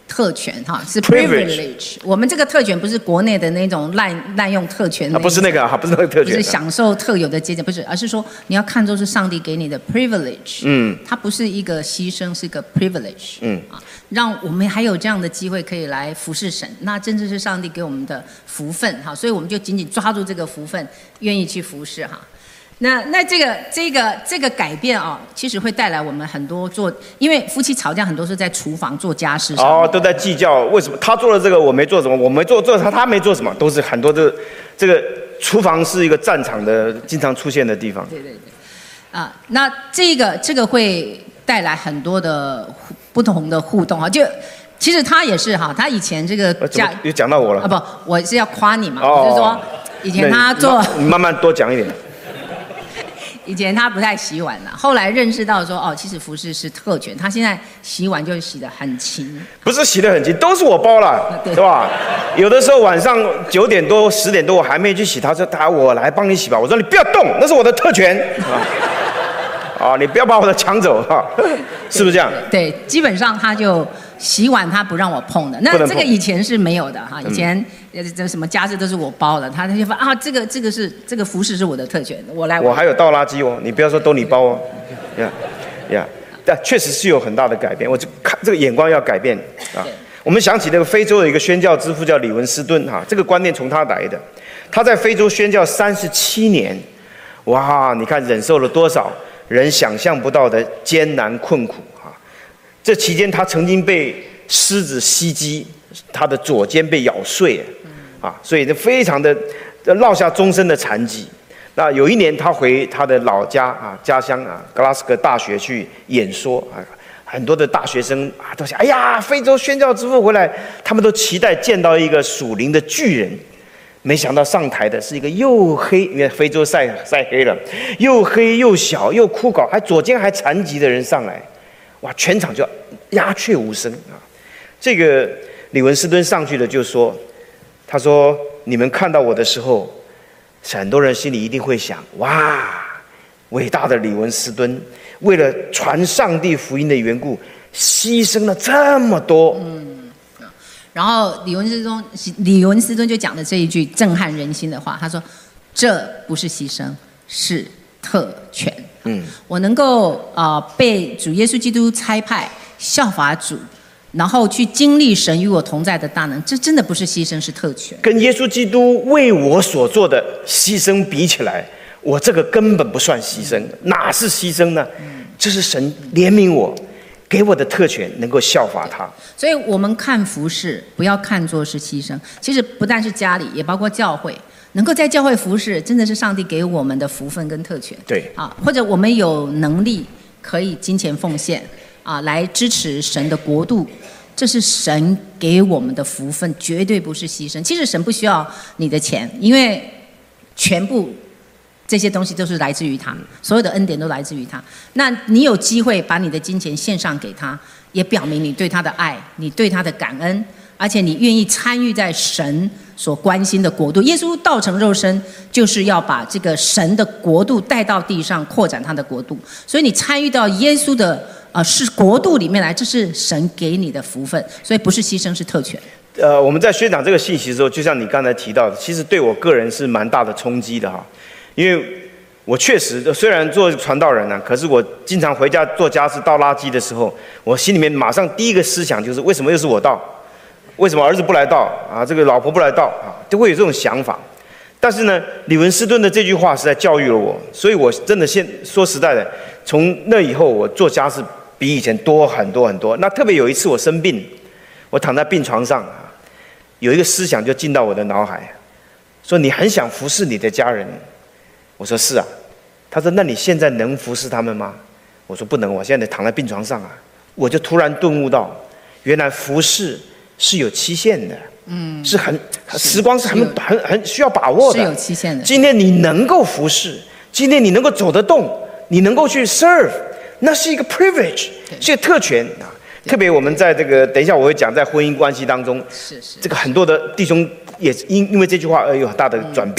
特权哈，是 privilege。 Privilege 我们这个特权不是国内的那种滥滥用特权啊，不是那个啊，不是那个特权， 不是享受特有的阶级，不是，而是说你要看作是上帝给你的 privilege。嗯，它不是一个牺牲，是一个 privilege。嗯啊，让我们还有这样的机会可以来服侍神，那真的是上帝给我们的福分哈，所以我们就紧紧抓住这个福分，愿意去服侍哈。那那这个这个这个改变啊，其实会带来我们很多做，因为夫妻吵架很多是在厨房做家事上哦，都在计较为什么他做了这个我没做什么，我没做做他他没做什么，都是很多的这个厨房是一个战场的经常出现的地方。 对对对，啊，那这个这个会带来很多的不同的互动啊，就其实他也是哈，他以前这个家又讲到我了啊，不，我是要夸你嘛， 哦、 就是说以前他做， 你慢慢多讲一点。 以前他不太洗碗了，后来认识到说，哦，其实服侍是特权，他现在洗碗就洗得很勤。 不是洗得很勤，都是我包了，对吧？有的时候晚上九点多、十点多我还没去洗，他说他我来帮你洗吧，我说你不要动，那是我的特权啊，你不要把我的抢走哈，是不是这样？ 对，对，基本上他就洗碗他不让我碰的，那这个以前是没有的哈，以前这什么家事都是我包的，他他就说啊，这个这个是这个服侍是我的特权，我来。 我还有倒垃圾哦，你不要说都你包哦，呀呀，但确实是有很大的改变，我就看这个眼光要改变啊。我们想起那个非洲的一个宣教之父叫李文斯顿哈，这个观念从他来的，他在非洲宣教三十七年，哇，你看忍受了多少人想象不到的艰难困苦哈。这期间他曾经被狮子袭击，他的左肩被咬碎啊，所以这非常的落下终身的残疾。那有一年他回他的老家啊家乡啊格拉斯哥大学去演说啊，很多的大学生啊都想，哎呀，非洲宣教之父回来，他们都期待见到一个属灵的巨人。没想到上台的是一个又黑，因为非洲晒晒黑了，又黑又小又枯槁，还左肩还残疾的人上来，哇，全场就鸦雀无声啊。这个李文斯顿上去了就说，他说你们看到我的时候，很多人心里一定会想，哇，伟大的李文斯顿为了传上帝福音的缘故，牺牲了这么多。嗯， 然后李文斯顿李文斯顿就讲了这一句震撼人心的话，他说：“这不是牺牲，是特权。”嗯，我能够啊、呃、被主耶稣基督差派效法主，然后去经历神与我同在的大能，这真的不是牺牲，是特权。 跟耶稣基督为我所做的牺牲比起来，我这个根本不算牺牲，哪是牺牲呢？这是神怜悯我，给我的特权，能够效法他。 所以我们看服事，不要看作是牺牲。其实不但是家里，也包括教会，能够在教会服事，真的是上帝给我们的福分跟特权。 对啊，或者我们有能力可以金钱奉献啊，来支持神的国度，这是神给我们的福分，绝对不是牺牲。其实神不需要你的钱，因为全部这些东西都是来自于他，所有的恩典都来自于他。那你有机会把你的金钱献上给他，也表明你对他的爱，你对他的感恩，而且你愿意参与在神所关心的国度。耶稣道成肉身，就是要把这个神的国度带到地上，扩展他的国度。所以你参与到耶稣的呃是国度里面来，这是神给你的福分，所以不是牺牲，是特权。 呃，我们在宣讲这个信息的时候，就像你刚才提到的，其实对我个人是蛮大的冲击的哈。因为我确实虽然做传道人啊，可是我经常回家做家事倒垃圾的时候，我心里面马上第一个思想就是为什么又是我倒？为什么儿子不来倒啊？这个老婆不来倒啊？就会有这种想法。但是呢，李文斯顿的这句话实在教育了我，所以我真的现说实在的，从那以后我做家事比以前多很多很多。那特别有一次我生病，我躺在病床上啊，有一个思想就进到我的脑海，说你很想服侍你的家人。我说是啊，他说那你现在能服侍他们吗？我说不能，我现在躺在病床上啊。我就突然顿悟到，原来服侍是有期限的，嗯，是很时光是很很很需要把握的， 是有期限的。 今天你能够服侍，今天你能够走得动，你能够去 serve， 那是一个 privilege， 是一个特权啊。特别我们在这个等一下我会讲，在婚姻关系当中， 是是这个很多的弟兄也因因为这句话而有很大的转变。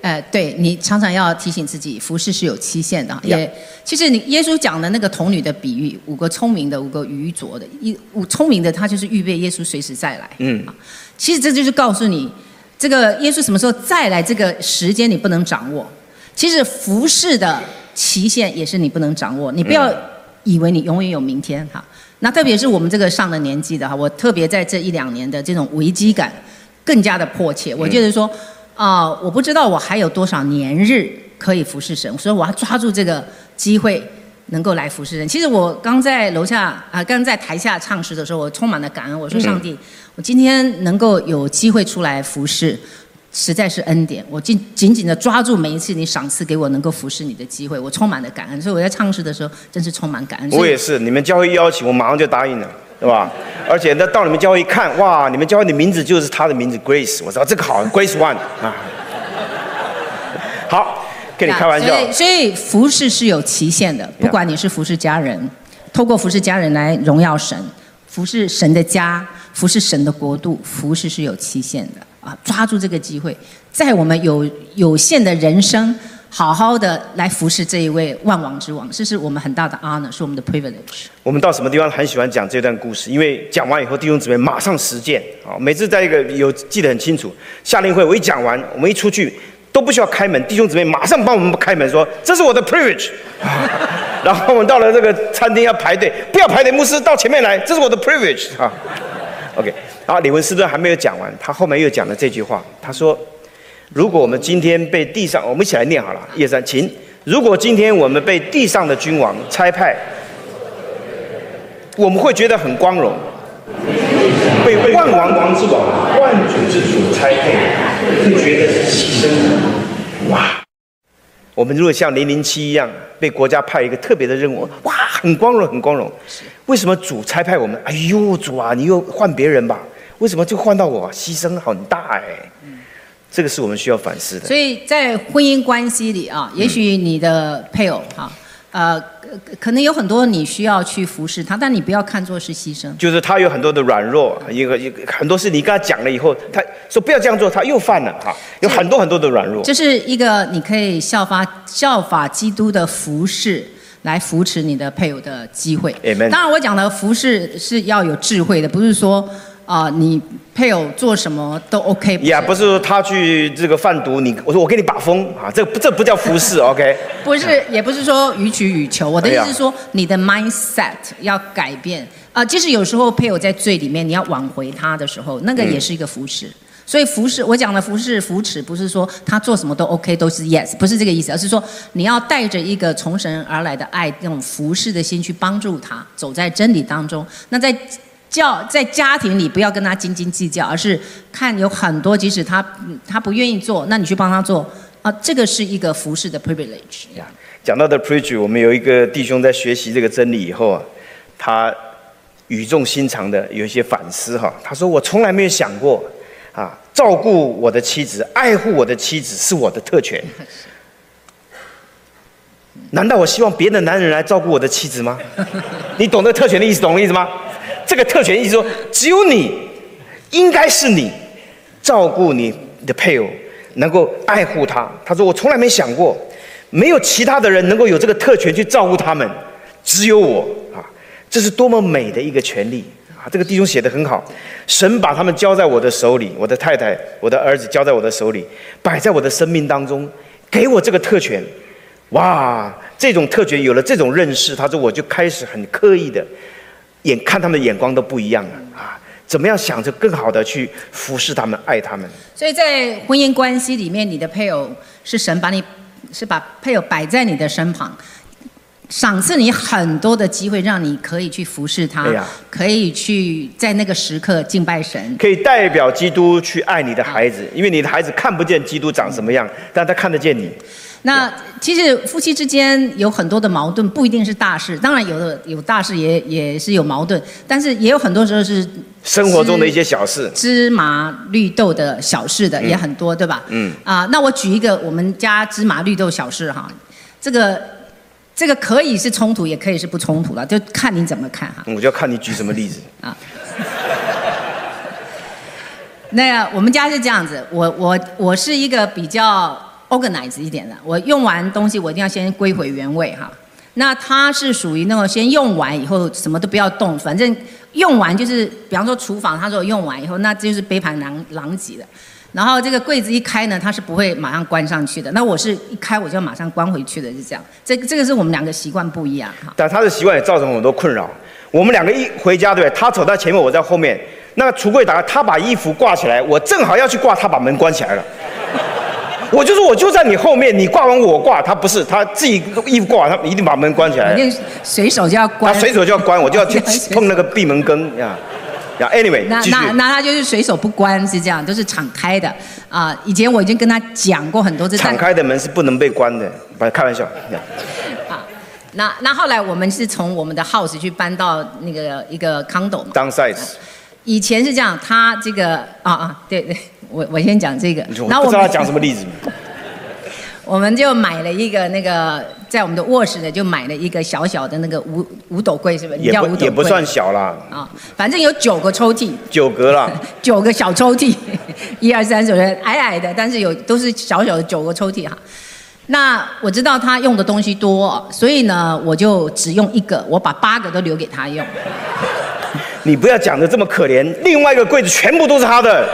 呃，对你常常要提醒自己，服事是有期限的。 Yeah. 也，其实你耶稣讲的那个童女的比喻，五个聪明的，五个愚拙的，一五聪明的他就是预备耶稣随时再来。嗯，其实这就是告诉你，这个耶稣什么时候再来，这个时间你不能掌握。其实服事的期限也是你不能掌握，你不要以为你永远有明天哈。那特别是我们这个上了年纪的哈，我特别在这一两年的这种危机感更加的迫切。我觉得说。啊、呃，我不知道我还有多少年日可以服侍神，所以我要抓住这个机会，能够来服侍人。其实我刚在楼下啊、呃，刚在台下唱诗的时候，我充满了感恩。我说上帝，嗯、我今天能够有机会出来服侍，实在是恩典。我紧紧紧的抓住每一次你赏赐给我能够服侍你的机会，我充满了感恩。所以我在唱诗的时候，真是充满感恩。 我也是，你们教会邀请我，马上就答应了。对吧？而且呢，到你们教会一看，哇，你们教会的名字就是他的名字 Grace， 我知道这个好 ，Grace One 啊。好，跟你开玩笑。 所以，所以服事是有期限的，不管你是服事家人，透过服事家人来荣耀神，服事神的家，服事神的国度，服事是有期限的啊！抓住这个机会，在我们有有限的人生。好好的来服侍这一位万王之王，这是我们很大的 honor， 是我们的 privilege。 我们到什么地方很喜欢讲这段故事，因为讲完以后弟兄姊妹马上实践啊！每次在一个有记得很清楚，夏令会我一讲完，我们一出去都不需要开门，弟兄姊妹马上帮我们开门说这是我的 privilege。然后我们到了这个餐厅要排队，不要排队，牧师到前面来，这是我的 privilege 啊。OK， 然后李文斯顿还没有讲完，他后面又讲了这句话，他说。如果我们今天被地上，我们一起来念好了，一二三，请。如果今天我们被地上的君王差派，我们会觉得很光荣；被万王王之王、万主之主差配，会觉得是牺牲的。哇！我们如果像零零七一样，被国家派一个特别的任务，哇，很光荣，很光荣。为什么主差派我们？哎呦，主啊，你又换别人吧？为什么就换到我？牺牲很大哎。这个是我们需要反思的。 所以在婚姻关系里啊，也许你的配偶哈，呃，可能有很多你需要去服侍他，但你不要看作是牺牲。 就是他有很多的软弱，一个一个很多事你跟他讲了以后，他说不要这样做，他又犯了哈，有很多很多的软弱。 这是一个你可以效法效法基督的服侍。来扶持你的配偶的机会。 Amen。 当然，我讲的服侍是要有智慧的，不是说啊、呃、你配偶做什么都 OK。 呀，不是说他去这个贩毒，你我说我给你把风啊，这这不叫服侍 ，OK？ 不是，也不是说予取予求。我的意思是说，你的 mindset 要改变啊、呃。即使有时候配偶在罪里面，你要挽回他的时候，那个也是一个服侍。嗯，所以服侍，我讲的服侍扶持，不是说他做什么都 OK， 都是 yes， 不是这个意思，而是说你要带着一个从神而来的爱，那种服侍的心去帮助他走在真理当中。那在教在家庭里，不要跟他斤斤计较，而是看有很多，即使他他不愿意做，那你去帮他做啊，这个是一个服侍的 privilege。 讲到的 privilege， 我们有一个弟兄在学习这个真理以后啊，他语重心长的有一些反思哈，他说我从来没有想过。啊，照顾我的妻子，爱护我的妻子是我的特权。难道我希望别的男人来照顾我的妻子吗？你懂得特权的意思，懂的意思吗？这个特权意思说，只有你，应该是你照顾你的配偶，能够爱护他。他说我从来没想过，没有其他的人能够有这个特权去照顾他们，只有我啊！这是多么美的一个权利。这个弟兄写得很好，神把他们交在我的手里，我的太太、我的儿子交在我的手里，摆在我的生命当中，给我这个特权。哇，这种特权有了这种认识，他说我就开始很刻意的眼看他们的眼光都不一样了啊！怎么样想着更好的去服侍他们、爱他们？ 所以在婚姻关系里面，你的配偶是神把你是把配偶摆在你的身旁。赏赐你很多的机会，让你可以去服侍他，哎，可以去在那个时刻敬拜神， 可以代表基督去爱你的孩子，因为你的孩子看不见基督长什么样，但他看得见你。 那其实夫妻之间有很多的矛盾，不一定是大事，当然有的有大事也也是有矛盾，但是也有很多时候是生活中的一些小事， 芝麻绿豆的小事的也很多，嗯，对吧？嗯啊，那我举一个我们家芝麻绿豆小事哈，这个。这个可以是冲突，也可以是不冲突的，就看你怎么看哈。 我就要看你举什么例子啊。 那我们家是这样子，我我我是一个比较 organize 一点的。我用完东西，我一定要先归回原位哈。那它是属于那种先用完以后什么都不要动，反正用完就是，比方说厨房，他说用完以后，那就是杯盘狼狼藉的。然后这个柜子一开呢，它是不会马上关上去的。那我是一开我就要马上关回去的，是这样。这这个是我们两个习惯不一样哈。 但他的习惯也造成很多困扰。我们两个一回家，对不对？他走在前面，我在后面。那个橱柜打开，他把衣服挂起来，我正好要去挂，他把门关起来了。我就说我就在你后面，你挂完我挂，他不是，他自己衣服挂完，他一定把门关起来。 一定随手就要关。 他随手就要关，我就要去碰那个闭门羹呀。呀 ，anyway， 那那那他就是随手不关是这样，都是敞开的啊、呃。以前我已经跟他讲过很多次， 敞开的门是不能被关的，不开玩笑。 啊，那那后来我们是从我们的 house 去搬到那个一个 condo 嘛。 downsize。 以前是这样，他这个啊啊，对对，我我先讲这个， 然后我不知道他讲什么例子。 我们就买了一个那个，在我们的卧室呢，就买了一个小小的那个五五斗柜，是不是？ 也不也不算小啦。 啊，反正有九个抽屉。 九格啦。 九个小抽屉，一二三四，矮矮的，但是有都是小小的九个抽屉哈。那我知道他用的东西多，所以呢，我就只用一个，我把八个都留给他用。 你不要讲的这么可怜，另外一个柜子全部都是他的。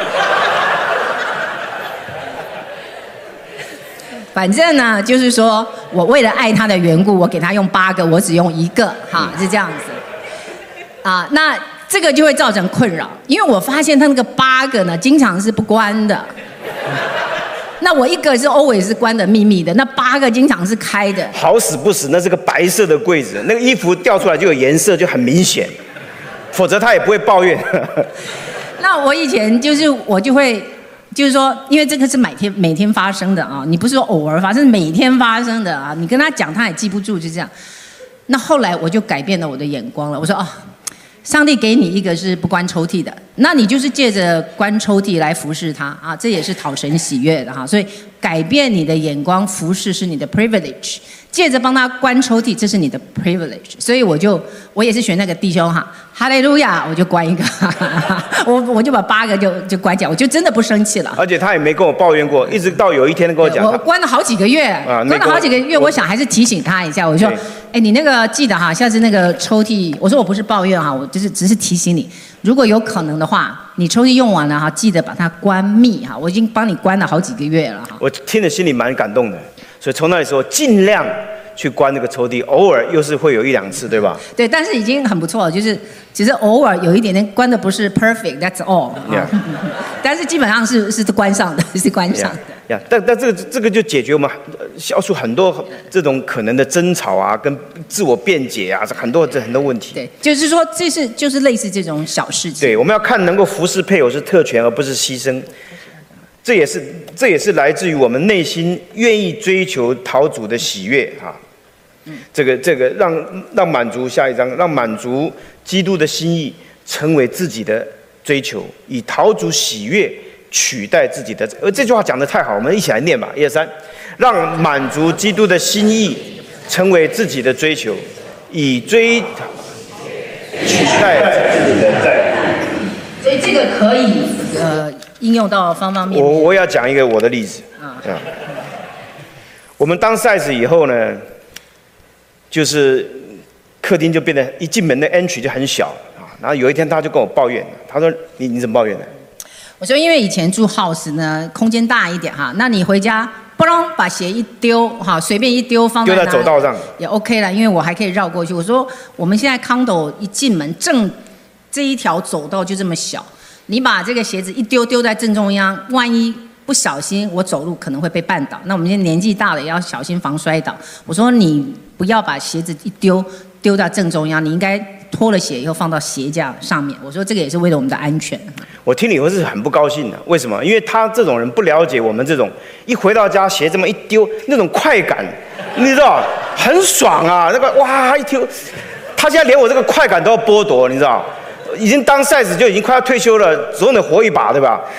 反正呢，就是说我为了爱他的缘故，我给他用八个，我只用一个，哈，是这样子。啊，那这个就会造成困扰，因为我发现他那个八个呢，经常是不关的。那我一个是 always 是关的秘密的，那八个经常是开的。 好死不死，那是个白色的柜子，那个衣服掉出来就有颜色，就很明显。否则他也不会抱怨。 那我以前就是我就会。就是说，因为这个是每天每天发生的啊，你不是说偶尔发生，是每天发生的啊。你跟他讲，他也记不住，就这样。那后来我就改变了我的眼光了，我说啊，上帝给你一个是不关抽屉的，那你就是借着关抽屉来服侍他啊，这也是讨神喜悦的哈。所以改变你的眼光，服侍是你的 privilege。借着帮他关抽屉，这是你的 privilege， 所以我就我也是选那个弟兄哈，哈利路亚，我就关一个，我我就把八个就就关起来，我就真的不生气了。 而且他也没跟我抱怨过，一直到有一天跟我讲， 我关了好几个月，啊、关了好几个月，我想还是提醒他一下，我说，哎，你那个记得哈，下次那个抽屉，我说我不是抱怨哈，我就是只是提醒你，如果有可能的话，你抽屉用完了哈，记得把它关密哈，我已经帮你关了好几个月了哈。 我听着心里蛮感动的。所以从那里说，尽量去关那个抽屉，偶尔又是会有一两次，对吧？ 对，但是已经很不错了，就是只是偶尔有一点点关的不是 perfect，that's all。Yeah. 但是基本上是是关上的，是关上的。 呀、yeah. yeah. 但但这个这个就解决我们消除很多这种可能的争吵啊，跟自我辩解啊，很多这很多问题。 对，就是说这是就是类似这种小事情。 对，我们要看能够服侍配偶是特权，而不是牺牲。这也是这也是来自于我们内心愿意追求讨主的喜悦哈、啊，这个这个让让满足下一章，让满足基督的心意成为自己的追求，以讨主喜悦取代自己的。而这句话讲得太好，我们一起来念吧，一二三，让满足基督的心意成为自己的追求，以追取代自己的在。 所以这个可以呃。应用到方方面面。 我我要讲一个我的例子啊，嗯、我们当 size 以后呢，就是客厅就变得一进门的 entry 就很小啊。然后有一天他就跟我抱怨，他说你你怎么抱怨呢？ 我说因为以前住 house 呢，空间大一点哈，那你回家不啷把鞋一丢哈，随便一丢放在丢在走道上也 OK 了，因为我还可以绕过去。我说我们现在 condo 一进门正这一条走道就这么小。你把这个鞋子一丢丢在正中央，万一不小心我走路可能会被绊倒。那我们现在年纪大了，也要小心防摔倒。我说你不要把鞋子一丢丢到正中央，你应该脱了鞋以后放到鞋架上面。我说这个也是为了我们的安全。 我听你我是很不高兴的，为什么？因为他这种人不了解我们这种一回到家鞋这么一丢那种快感，你知道很爽啊，那个哇一丢，他现在连我这个快感都要剥夺，你知道。已经当 size 就已经快要退休了，总得活一把，对吧？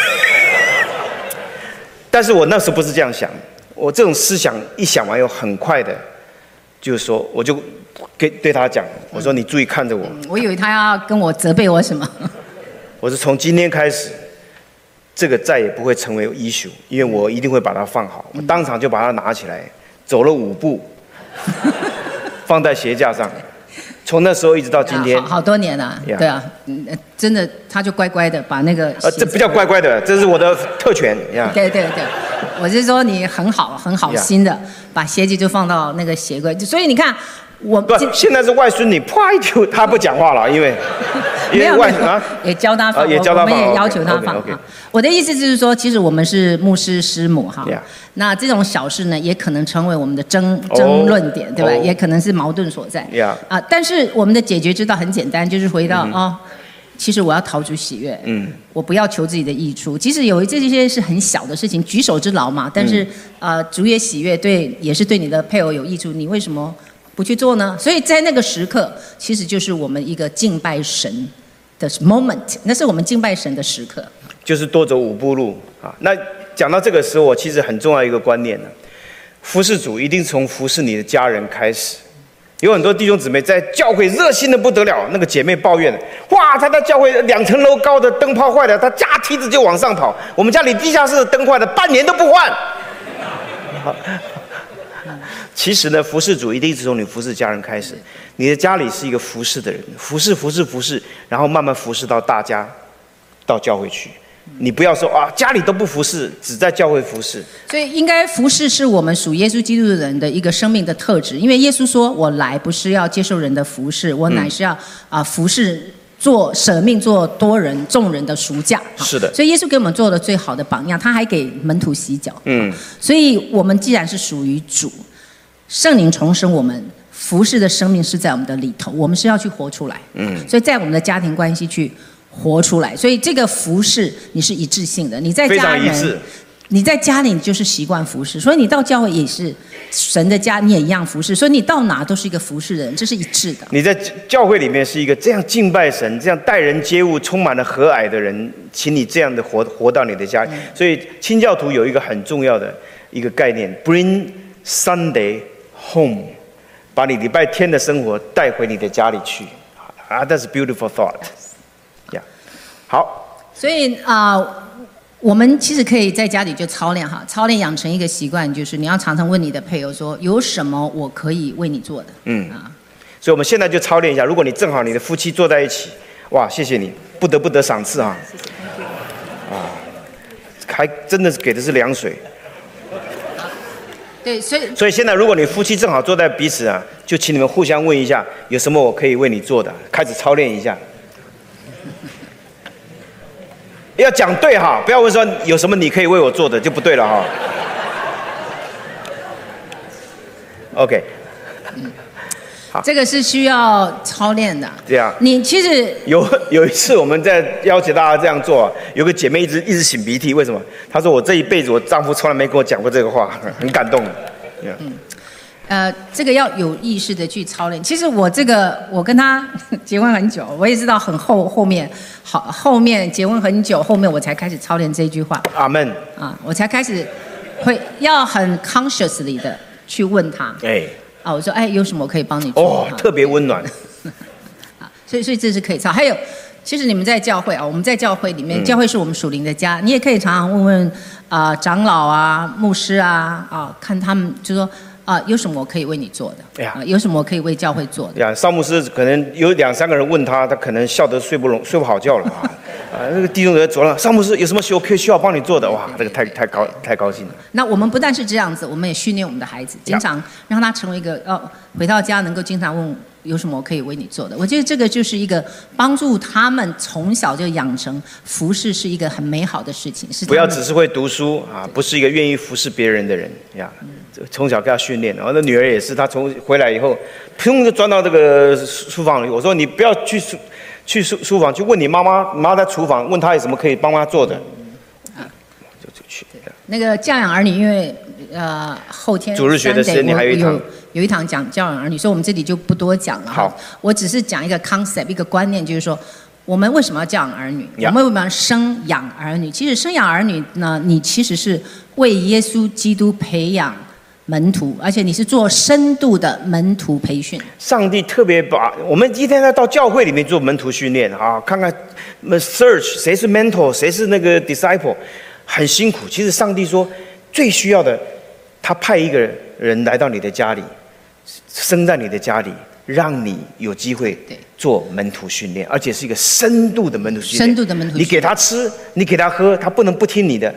但是我那时候不是这样想，我这种思想一想完以后，很快的，就是说，我就跟对他讲，我说你注意看着我。 嗯、我以为他要跟我责备我什么。 我是从今天开始， 这个再也不会成为 issue， 因为我一定会把它放好，我当场就把它拿起来，走了五步，放在鞋架上。从那时候一直到今天， 好, 好多年了， yeah. 对啊，真的，他就乖乖的把那个， 呃，这不叫乖乖的，这是我的特权呀。 Yeah. 对对对，我是说你很好，很好心的 yeah. 把鞋子就放到那个鞋柜，所以你看我不，现在是外孙女，啪一丢，他不讲话了，因为因为外啊也教他放， 啊、也教他放， 我们也要求他放。 okay, okay, okay. 我的意思就是说，其实我们是牧师师母哈， yeah. 那这种小事呢，也可能成为我们的争争论点， oh, 对吧？ oh. 也可能是矛盾所在。 Yeah. 啊，但是我们的解决之道很简单，就是回到、嗯、哦，其实我要讨主喜悦，嗯，我不要求自己的益处。即使有这些是很小的事情，举手之劳嘛，但是、嗯、呃，主也喜悦，对，也是对你的配偶有益处，你为什么不去做呢？所以在那个时刻，其实就是我们一个敬拜神的 moment， 那是我们敬拜神的时刻。 就是多走五步路啊。那讲到这个时候，我其实很重要一个观念呢，服侍主一定从服侍你的家人开始。有很多弟兄姊妹在教会热心的不得了，那个姐妹抱怨，哇，他在教会两层楼高的灯泡坏了，他架梯子就往上跑。我们家里地下室的灯坏了，半年都不换。其实呢，服侍主一定是从你服侍家人开始。你的家里是一个服侍的人，服侍服侍服侍，然后慢慢服侍到大家，到教会去。你不要说啊，家里都不服侍，只在教会服侍。 所以应该服侍是我们属耶稣基督的人的一个生命的特质，因为耶稣说：“我来不是要接受人的服侍，我乃是要啊、嗯呃、服侍。”做舍命做多人众人的赎价， 是的。 所以耶稣给我们做了最好的榜样，他还给门徒洗脚。嗯，所以我们既然是属于主，圣灵重生我们，服侍的生命是在我们的里头，我们是要去活出来。嗯，所以在我们的家庭关系去活出来，所以这个服侍你是一致性的，你在家人。你在家里你就是习惯服侍，所以你到教会也是神的家，你也一样服侍，所以你到哪都是一个服侍的人，这是一致的。 你在教会里面是一个这样敬拜神、这样待人接物、充满了和蔼的人，请你这样的活活到你的家。嗯、所以清教徒有一个很重要的一个概念 ，Bring Sunday home， 把你礼拜天的生活带回你的家里去。啊 ，That's a beautiful thought。Yeah， 好。 所以啊。呃我们其实可以在家里就操练哈，操练养成一个习惯，就是你要常常问你的配偶说，有什么我可以为你做的？嗯啊， 所以我们现在就操练一下。如果你正好你的夫妻坐在一起，哇，谢谢你，不得不得赏赐啊！谢谢，啊，还真的是给的是凉水。 对，所以所以现在如果你夫妻正好坐在彼此啊，就请你们互相问一下，有什么我可以为你做的，开始操练一下。要讲对哈，不要问说有什么你可以为我做的就不对了哈。OK， 好，这个是需要操练的。 这样， 你其实有有一次我们在邀请大家这样做，有个姐妹一直一直擤鼻涕，为什么？她说我这一辈子我丈夫从来没跟我讲过这个话，很感动。 嗯。呃，这个要有意识的去操练。其实我这个，我跟他结婚很久，我也知道很后后面，好后面结婚很久，后面我才开始操练这句话。 阿门。啊， 我才开始会要很 consciously 的去问他。哎。啊，我说，哎，有什么我可以帮你做？ 哦，特别温暖。 啊，所以所以这是可以操。还有，其实你们在教会啊，我们在教会里面，嗯、教会是我们属灵的家，你也可以常常问问啊、呃、长老啊、牧师啊啊，看他们就说。啊、呃，有什么我可以为你做的？哎呀、呃，有什么我可以为教会做的？ 呀，少牧师可能有两三个人问他，他可能笑得睡不拢、睡不好觉了啊！啊，那个弟兄人走了，少牧师有什么需可以需要帮你做的？哇，这个太太高太高兴了。 那我们不但是这样子，我们也训练我们的孩子，经常让他成为一个哦，回到家能够经常问有什么我可以为你做的。我觉得这个就是一个帮助他们从小就养成服侍是一个很美好的事情。是不要只是会读书啊，不是一个愿意服侍别人的人呀。嗯，从小给他训练，然后那女儿也是，她从回来以后，砰就钻到这个书房里。我说你不要去书去书书房，去问你妈妈，妈在厨房，问她有什么可以帮她做的，啊，就出去。 那个教养儿女，因为呃后天主日学的时间你还有一堂有有一堂讲教养儿女，所以我们这里就不多讲了。 好， 我只是讲一个 concept， 一个观念，就是说。我们为什么要教养儿女？ Yeah. 我们为什么要生养儿女？其实生养儿女呢，你其实是为耶稣基督培养门徒，而且你是做深度的门徒培训。 上帝特别把我们今天要到教会里面做门徒训练啊，看看 search 谁是 mentor， 谁是那个 disciple， 很辛苦。其实上帝说最需要的，他派一个人来到你的家里，生在你的家里，让你有机会做门徒训练，而且是一个深度的门徒训练。 深度的门徒训练， 你给他吃，你给他喝，他不能不听你的。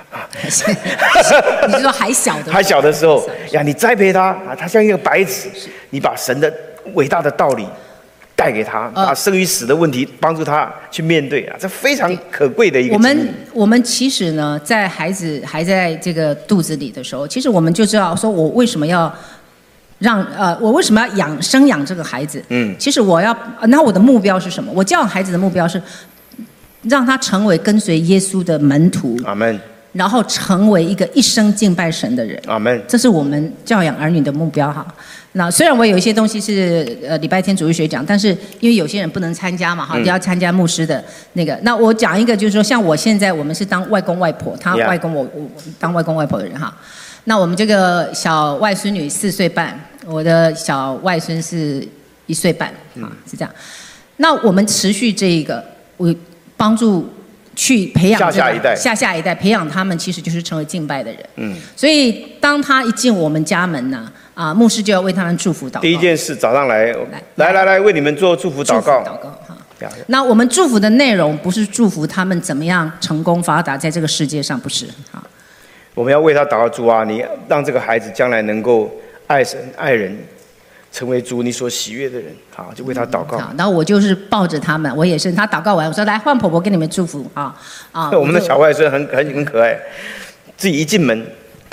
你是说还小的时候？ 还小的时候呀，你栽培他啊，他像一个白纸，你把神的伟大的道理带给他，把生与死的问题帮助他去面对啊，这非常可贵的一个。 我们我们其实呢，在孩子还在这个肚子里的时候，其实我们就知道，说我为什么要让呃，我为什么要养生养这个孩子？嗯，其实我要，那我的目标是什么？我教养孩子的目标是让他成为跟随耶稣的门徒。 阿们。 然后成为一个一生敬拜神的人， 阿们。 这是我们教养儿女的目标哈。那虽然我有一些东西是呃礼拜天主日学讲，但是因为有些人不能参加嘛哈， 嗯、 要参加牧师的那个。那我讲一个，就是说像我现在我们是当外公外婆，他外公我我当外公外婆的人哈。那我们这个小外孙女四岁半，我的小外孙是一岁半啊，是这样。那我们持续这一个，我帮助。去培养、这个、 下下一代， 下下一代培养他们，其实就是成为敬拜的人。 嗯， 所以当他一进我们家门呢，啊，牧师就要为他们祝福祷告。 第一件事，早上来，来来来，为你们做祝福祷告。 祷告哈。那我们祝福的内容不是祝福他们怎么样成功发达在这个世界上，不是啊。 我们要为他祷告，主啊，你让这个孩子将来能够爱神爱人。成为主你所喜悦的人，好，就为他祷告。 好，然后我就是抱着他们，我也是，他祷告完，我说来换婆婆给你们祝福啊啊！ 我们的小外孙很很很可爱，自己一进门，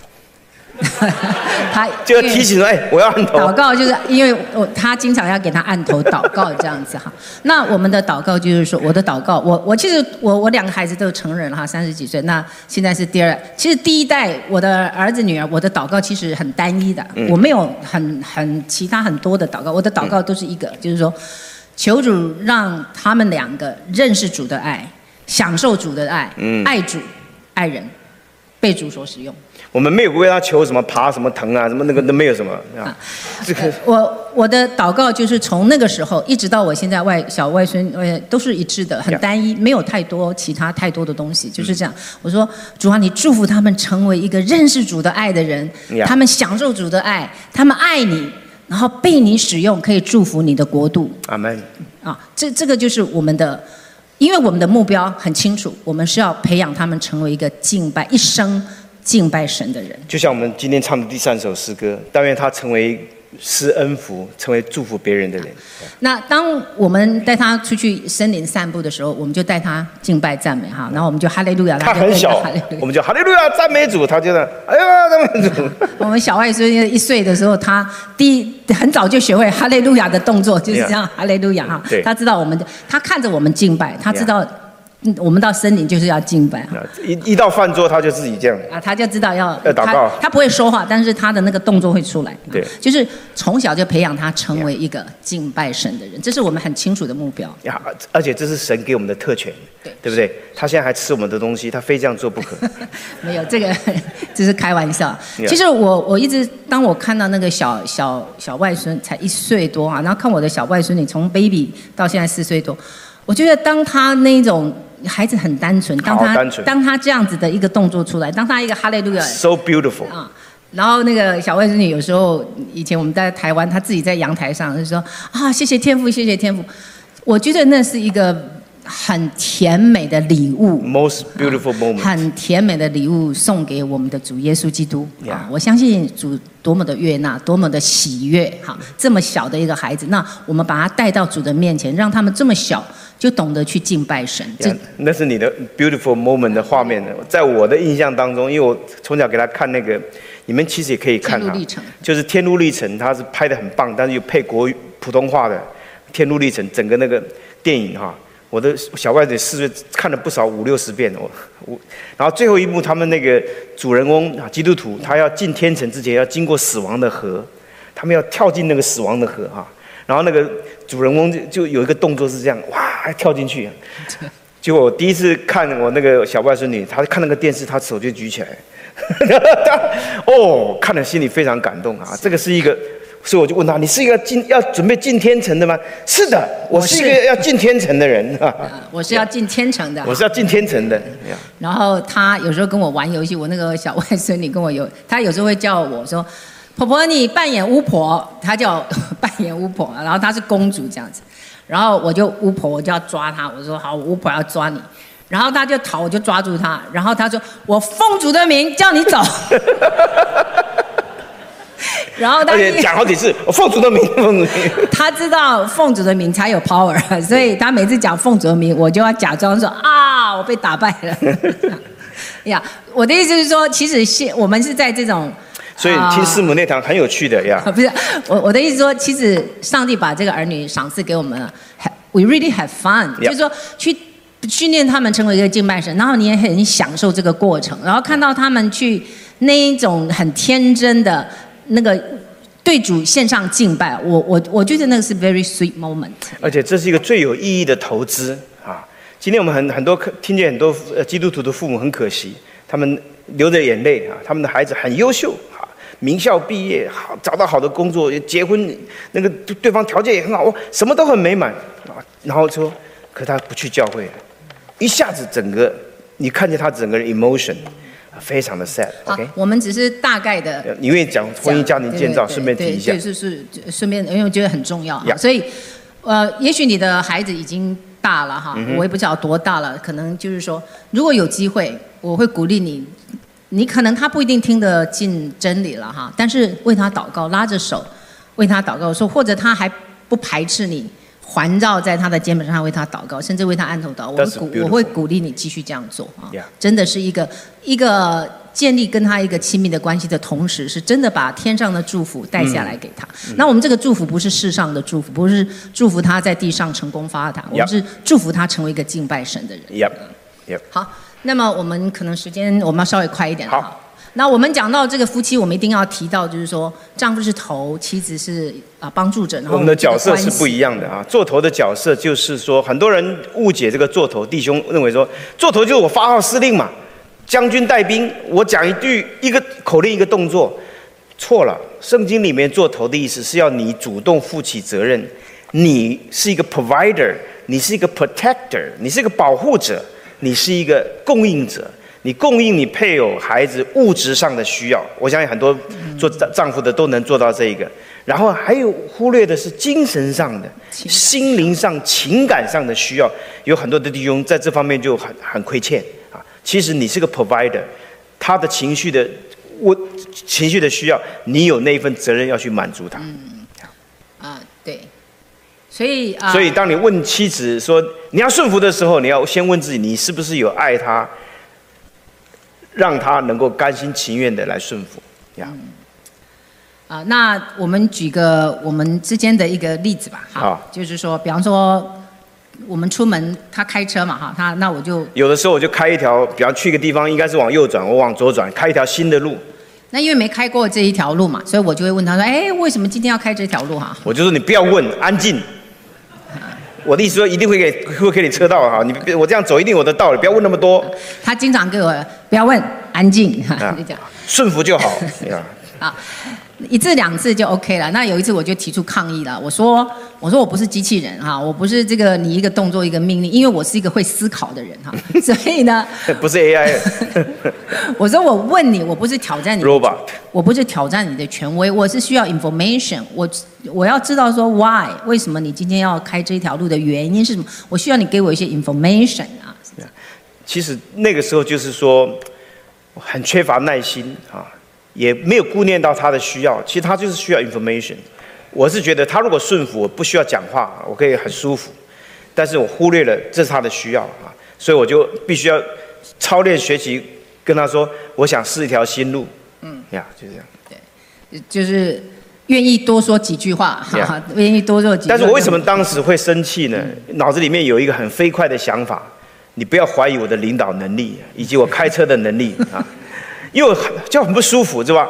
他就要提醒说，哎，我要按头。 祷告就是因为我他经常要给他按头祷告这样子哈。那我们的祷告就是说，我的祷告，我我其实我我两个孩子都成人了哈，三十几岁。那现在是第二，其实第一代我的儿子女儿，我的祷告其实很单一的，嗯、我没有很很其他很多的祷告，我的祷告都是一个，嗯、就是说，求主让他们两个认识主的爱，享受主的爱，嗯、爱主爱人，被主所使用。 我们没有为他求什么爬什么藤啊，什么那个都没有什么啊。这个我我的祷告就是从那个时候一直到我现在外小外孙呃都是一致的，很单一，没有太多其他太多的东西，就是这样。我说主啊，你祝福他们成为一个认识主的爱的人，他们享受主的爱，他们爱你，然后被你使用，可以祝福你的国度。 阿门。 啊，这这个就是我们的。因为我们的目标很清楚，我们是要培养他们成为一个敬拜一生敬拜神的人。 就像我们今天唱的第三首诗歌，但愿他成为施恩福，成为祝福别人的人。 那当我们带他出去森林散步的时候，我们就带他敬拜赞美哈，然后我们就哈利路亚。 他很小，我们就哈利路亚赞美主，他就在哎呀赞美主。 我们小外孙一岁的时候，他第一很早就学会哈利路亚的动作，就是这样哈利路亚哈。他知道我们，他看着我们敬拜，他知道。我们到森林就是要敬拜， 一一到饭桌他就自己这样啊，他就知道要要祷告， 他不会说话，但是他的那个动作会出来。 对， 就是从小就培养他成为一个敬拜神的人，这是我们很清楚的目标。 呀，而且这是神给我们的特权，对对不对？他现在还吃我们的东西，他非这样做不可。 没有这个，这是开玩笑。其实我我一直当我看到那个小小小外孙才一岁多啊，然后看我的小外孙女从 baby 到现在四岁多，我觉得当他那种。孩子很单纯，当他当他这样子的一个动作出来，当他一个哈利路亚 ，so beautiful 啊，然后那个小外孙女有时候以前我们在台湾，她自己在阳台上就说啊，谢谢天父，谢谢天父，我觉得那是一个很甜美的礼物 ，most beautiful moment，、 啊、很甜美的礼物送给我们的主耶稣基督、yeah. 啊！我相信主多么的悦纳，多么的喜悦，哈、啊，这么小的一个孩子，那我们把他带到主的面前，让他们这么小。就懂得去敬拜神， yeah, 那是你的 beautiful moment 的画面。在我的印象当中，因为我从小给他看那个，你们其实也可以看哈，就是《天路历程》，它是拍得很棒，但是又配国语普通话的《天路历程》整个那个电影哈，我的小外甥四岁看了不少五六十遍我我，然后最后一幕，他们那个主人翁啊，基督徒，他要进天城之前要经过死亡的河，他们要跳进那个死亡的河哈。然后那个主人翁就就有一个动作是这样，哇，跳进去， 结果我第一次看我那个小外孙女，她看那个电视，她手就举起来，哦，看了心里非常感动啊！这个是一个，所以我就问她：“你是一个进要准备进天城的吗？”是的，我是一个要进天城的人啊！ 我是要进天城的， 我是要进天城的。 然后她有时候跟我玩游戏，我那个小外孙女跟我有，她有时候会叫我说：“婆婆，你扮演巫婆。”她叫我扮演巫婆，然后她是公主这样子。然后我就巫婆，我就要抓她。我说好，我巫婆要抓你。然后她就逃，我就抓住她。然后她说：“我奉主的名叫你走。”然后她而且讲好几次，我奉主的名，奉主的名。 她知道奉主的名才有 power， 所以她每次讲奉主的名，我就要假装说啊，我被打败了。呀，我的意思是说，其实现我们是在这种。 所以听师母那堂很有趣的呀。 不是我我的意思说，其实上帝把这个儿女赏赐给我们了 ，we really have fun， 就是说去训练他们成为一个敬拜神，然后你也很享受这个过程，然后看到他们去那一种很天真的那个对主献上敬拜，我我我觉得那个是 very sweet moment。 而且这是一个最有意义的投资啊！今天我们很很多听见很多基督徒的父母很可惜，他们流着眼泪啊，他们的孩子很优秀。名校毕业，好找到好的工作，结婚，那个对方条件也很好，什么都很美满啊。然后说，可他不去教会了，一下子整个你看见他整个人 emotion， 非常的 sad。OK， 好，我们只是大概的， 你愿意讲婚姻家庭建造，顺便提一下， 对，是是顺便，因为我觉得很重要。所以，呃，也许你的孩子已经大了哈，我也不知道多大了，可能就是说，如果有机会，我会鼓励你。你可能他不一定听得进真理了哈，但是为他祷告，拉着手为他祷告说，或者他还不排斥你环绕在他的肩膀上为他祷告，甚至为他按头祷。我会鼓我会鼓励你继续这样做啊， yeah. 真的是一个一个建立跟他一个亲密的关系的同时，是真的把天上的祝福带下来给他。嗯、那我们这个祝福不是世上的祝福，不是祝福他在地上成功发达， yep. 我们是祝福他成为一个敬拜神的人。 Yep. Yep. 好。那么我们可能时间我们要稍微快一点。 好， 那我们讲到这个夫妻，我们一定要提到，就是说丈夫是头，妻子是啊帮助者。然后我们的角色是不一样的啊。做头的角色就是说，很多人误解这个做头，弟兄认为说，做头就是我发号施令嘛，将军带兵，我讲一句一个口令一个动作，错了。圣经里面做头的意思是要你主动负起责任，你是一个 provider， 你是一个 protector， 你是一个保护者。你是一个供应者，你供应你配偶、孩子物质上的需要。我相信很多做丈夫的都能做到这一个。然后还有忽略的是精神上的、心灵上、情感上的需要，有很多的弟兄在这方面就很很亏欠啊。其实你是个 provider， 他的情绪的我情绪的需要，你有那一份责任要去满足他。 嗯，啊，对。所以，呃、 所以当你问妻子说你要顺服的时候，你要先问自己，你是不是有爱她，让她能够甘心情愿的来顺服呀？ 嗯啊、呃，那我们举个我们之间的一个例子吧，哈，就是说，比方说我们出门，他开车嘛，哈，他那我就有的时候我就开一条，比方去一个地方应该是往右转，我往左转，开一条新的路。 那因为没开过这一条路嘛，所以我就会问他说：“哎，为什么今天要开这条路哈？” 我就说你不要问，安静。我的意思说一定会给会给你车道哈，你我这样走一定有的道理，不要问那么多。 他经常给我不要问，安静哈，就这样， 顺服就好。 啊，一次两次就 OK 了。那有一次我就提出抗议了，我说我说我不是机器人哈，我不是这个你一个动作一个命令，因为我是一个会思考的人哈，所以呢， 不是 A I。 我说我问你，我不是挑战你 ，robot， 我不是挑战你的权威，我是需要 information， 我我要知道说 why 为什么你今天要开这一条路的原因是什么，我需要你给我一些 information 啊。 其实那个时候就是说很缺乏耐心啊。也没有顾念到他的需要，其实他就是需要 information。我是觉得他如果顺服，我不需要讲话，我可以很舒服。但是我忽略了这是他的需要啊，所以我就必须要操练学习，跟他说，我想试一条新路。嗯，呀，就这样。 对，就是愿意多说几句话，哈，愿意多说几句话。 但是我为什么当时会生气呢？嗯、脑子里面有一个很飞快的想法，你不要怀疑我的领导能力，以及我开车的能力啊。因为就很不舒服，是吧？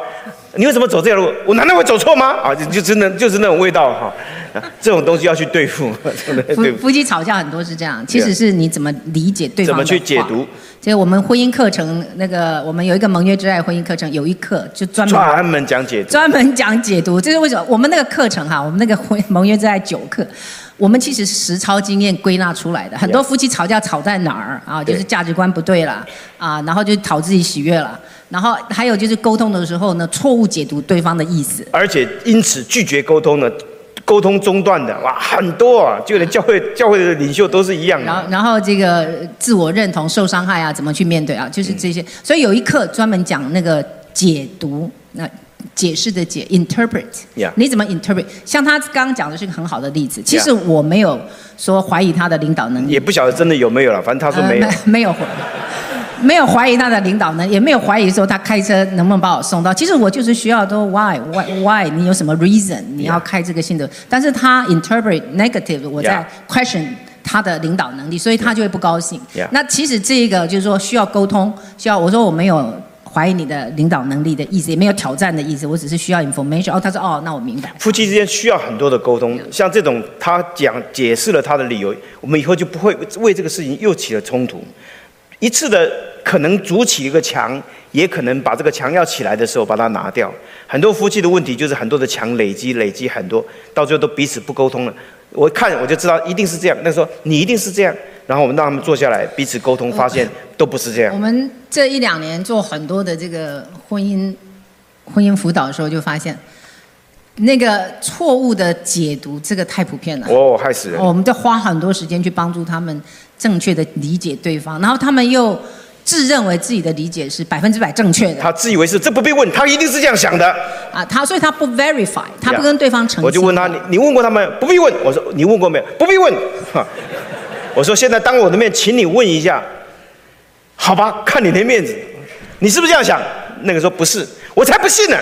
你为什么走这条路？我难道会走错吗？啊，就就真的就是那种味道哈、啊，这种东西要去对付。 夫夫妻吵架很多是这样，其实是你怎么理解对方的话， 怎么去解读。 所以我们婚姻课程那个，我们有一个盟约之爱婚姻课程，有一课就专门专门讲解读， 专门讲解读。这是为什么？我们那个课程哈，我们那个婚盟约之爱九课。我们其实实操经验归纳出来的，很多夫妻吵架吵在哪儿啊？就是价值观不对了啊，然后就讨自己喜悦了，然后还有就是沟通的时候呢，错误解读对方的意思， 而且因此拒绝沟通呢，沟通中断的哇很多啊，就连教会教会的领袖都是一样的。 然后然后这个自我认同受伤害啊，怎么去面对啊？就是这些，嗯、所以有一课专门讲那个解读那。解释的解 ，interpret，、yeah. 你怎么 interpret？ 像他刚刚讲的是个很好的例子。其实我没有说怀疑他的领导能力， 也不晓得真的有没有了，反正他说没有，呃、 没有，没有怀疑他的领导能力，也没有怀疑说他开车能不能把我送到。其实我就是需要说 why why why， 你有什么 reason 你要开这个信的？但是他 interpret negative， 我在 question。他的领导能力，所以他就会不高兴。 Yeah. 那其实这个就是说需要沟通，需要我说我没有怀疑你的领导能力的意思，也没有挑战的意思，我只是需要 information。哦，他说哦，那我明白。 夫妻之间需要很多的沟通， yeah. 像这种他讲解释了他的理由，我们以后就不会为这个事情又起了冲突。一次的可能筑起一个墙，也可能把这个墙要起来的时候把它拿掉。很多夫妻的问题就是很多的墙累积累积很多，到最后都彼此不沟通了。我看我就知道一定是这样，那时候你一定是这样，然后我们让他们坐下来彼此沟通，发现都不是这样。 我们这一两年做很多的这个婚姻婚姻辅导的时候，就发现那个错误的解读，这个太普遍了。 哦，害死人！ 我们就花很多时间去帮助他们正确的理解对方，然后他们又自认为自己的理解是百分之百正确的。 他自以为是，这不必问，他一定是这样想的。 啊，他所以他不 verify， 他不跟对方澄清。 我就问他，你你问过他们？不必问。我说你问过没有？不必问。我说现在当我的面，请你问一下，好吧？看你的面子，你是不是这样想？那个说不是，我才不信呢。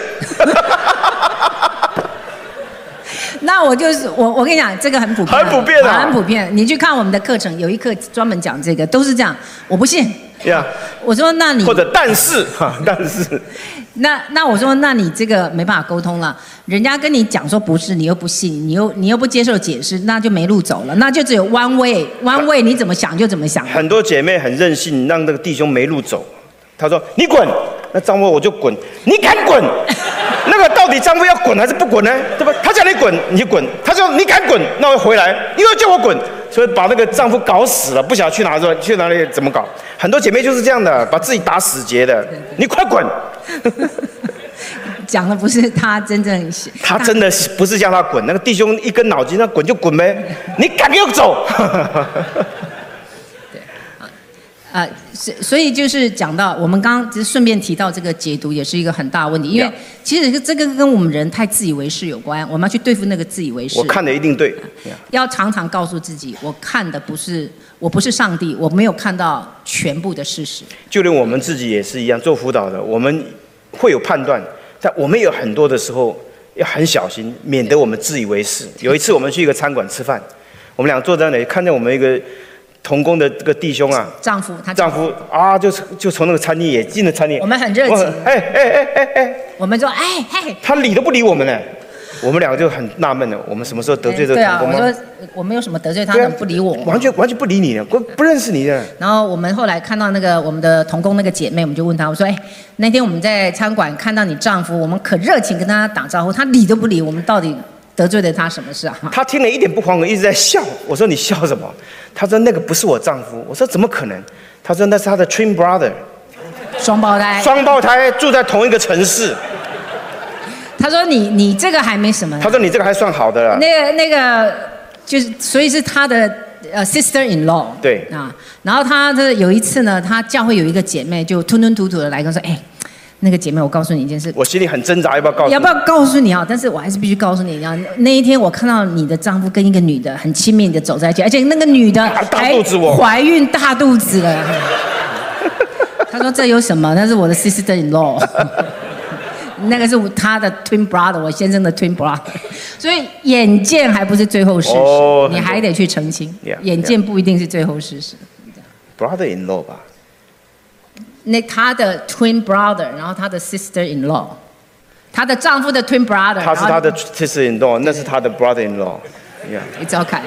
那我就是我，我跟你讲，这个很普遍， 很普遍啊， 很普遍。你去看我们的课程，有一课专门讲这个，都是这样。我不信。 呀、yeah. 我说那你或者但是哈，但是。 那那我说，那你这个没办法沟通了。人家跟你讲说不是，你又不信，你又你又不接受解释，那就没路走了，那就只有 one way，one way， 你怎么想就怎么想。 很多姐妹很任性，让那个弟兄没路走。他说你滚，那丈夫我就滚，你敢滚？那个到底丈夫要滚还是不滚呢？对吧？他叫你滚你就滚，他说你敢滚，那我回来，你又叫我滚，所以把那个丈夫搞死了，不晓得去哪去哪里怎么搞。很多姐妹就是这样的，把自己打死结的。你快滚！ 讲的不是他真正， 他真的不是叫他滚，那个弟兄一根脑筋，那滚就滚呗，你敢给我走！ 对，啊，呃，所以就是讲到我们刚刚只是顺便提到这个解读也是一个很大的问题，因为其实这个跟我们人太自以为是有关，我们要去对付那个自以为是。 我看的一定对， 要常常告诉自己，我看的不是我不是上帝，我没有看到全部的事实。 就连我们自己也是一样，做辅导的，我们会有判断。但我们有很多的时候要很小心，免得我们自以为是。有一次我们去一个餐馆吃饭，我们俩坐在那里，看见我们一个同工的这个弟兄啊， 丈夫，他丈夫啊，就就从那个餐厅也进了餐厅， 我们很热情， 哎哎哎哎哎， 我们说哎嘿， 他理都不理我们呢。我们两个就很纳闷了，我们什么时候得罪这个同工吗？ 对啊，我说我没有什么得罪他，怎么不理我？ 完全完全不理你的，不不认识你的。 然后我们后来看到那个我们的同工那个姐妹，我们就问她，我说：“哎，那天我们在餐馆看到你丈夫，我们可热情跟他打招呼，他理都不理，我们到底得罪了他什么事啊？” 他听了一点不还我，一直在笑。我说：“你笑什么？”他说：“那个不是我丈夫。”我说：“怎么可能？”他说：“那是他的 twin brother， 双胞胎， 双胞胎住在同一个城市。” 他说你：“你这个还没什么。” 他说：“你这个还算好的了。” 那个那个就是，所以是他的呃 sister in law。 对啊，然后他的有一次呢，他教会有一个姐妹就吞吞吐吐的来跟我说：“哎，那个姐妹，我告诉你一件事。” 我心里很挣扎，要不要告诉你？ 要不要告诉你啊？但是我还是必须告诉你啊！那一天我看到你的丈夫跟一个女的很亲密的走在一起，而且那个女的还怀孕大肚子了。他说：“这有什么？那是我的 sister in law。”那个是他的 twin brother， 我先生的 twin brother， 所以眼见还不是最后事实， oh, 你还得去澄清。Yeah, 眼见不一定是最后事实。 brother in law 吧？ 那他的 twin brother， 然后他的 sister in law， 她的丈夫的 twin brother， 他是她的 sister-in-law， 那是她的 brother-in-law。Yeah. It's okay.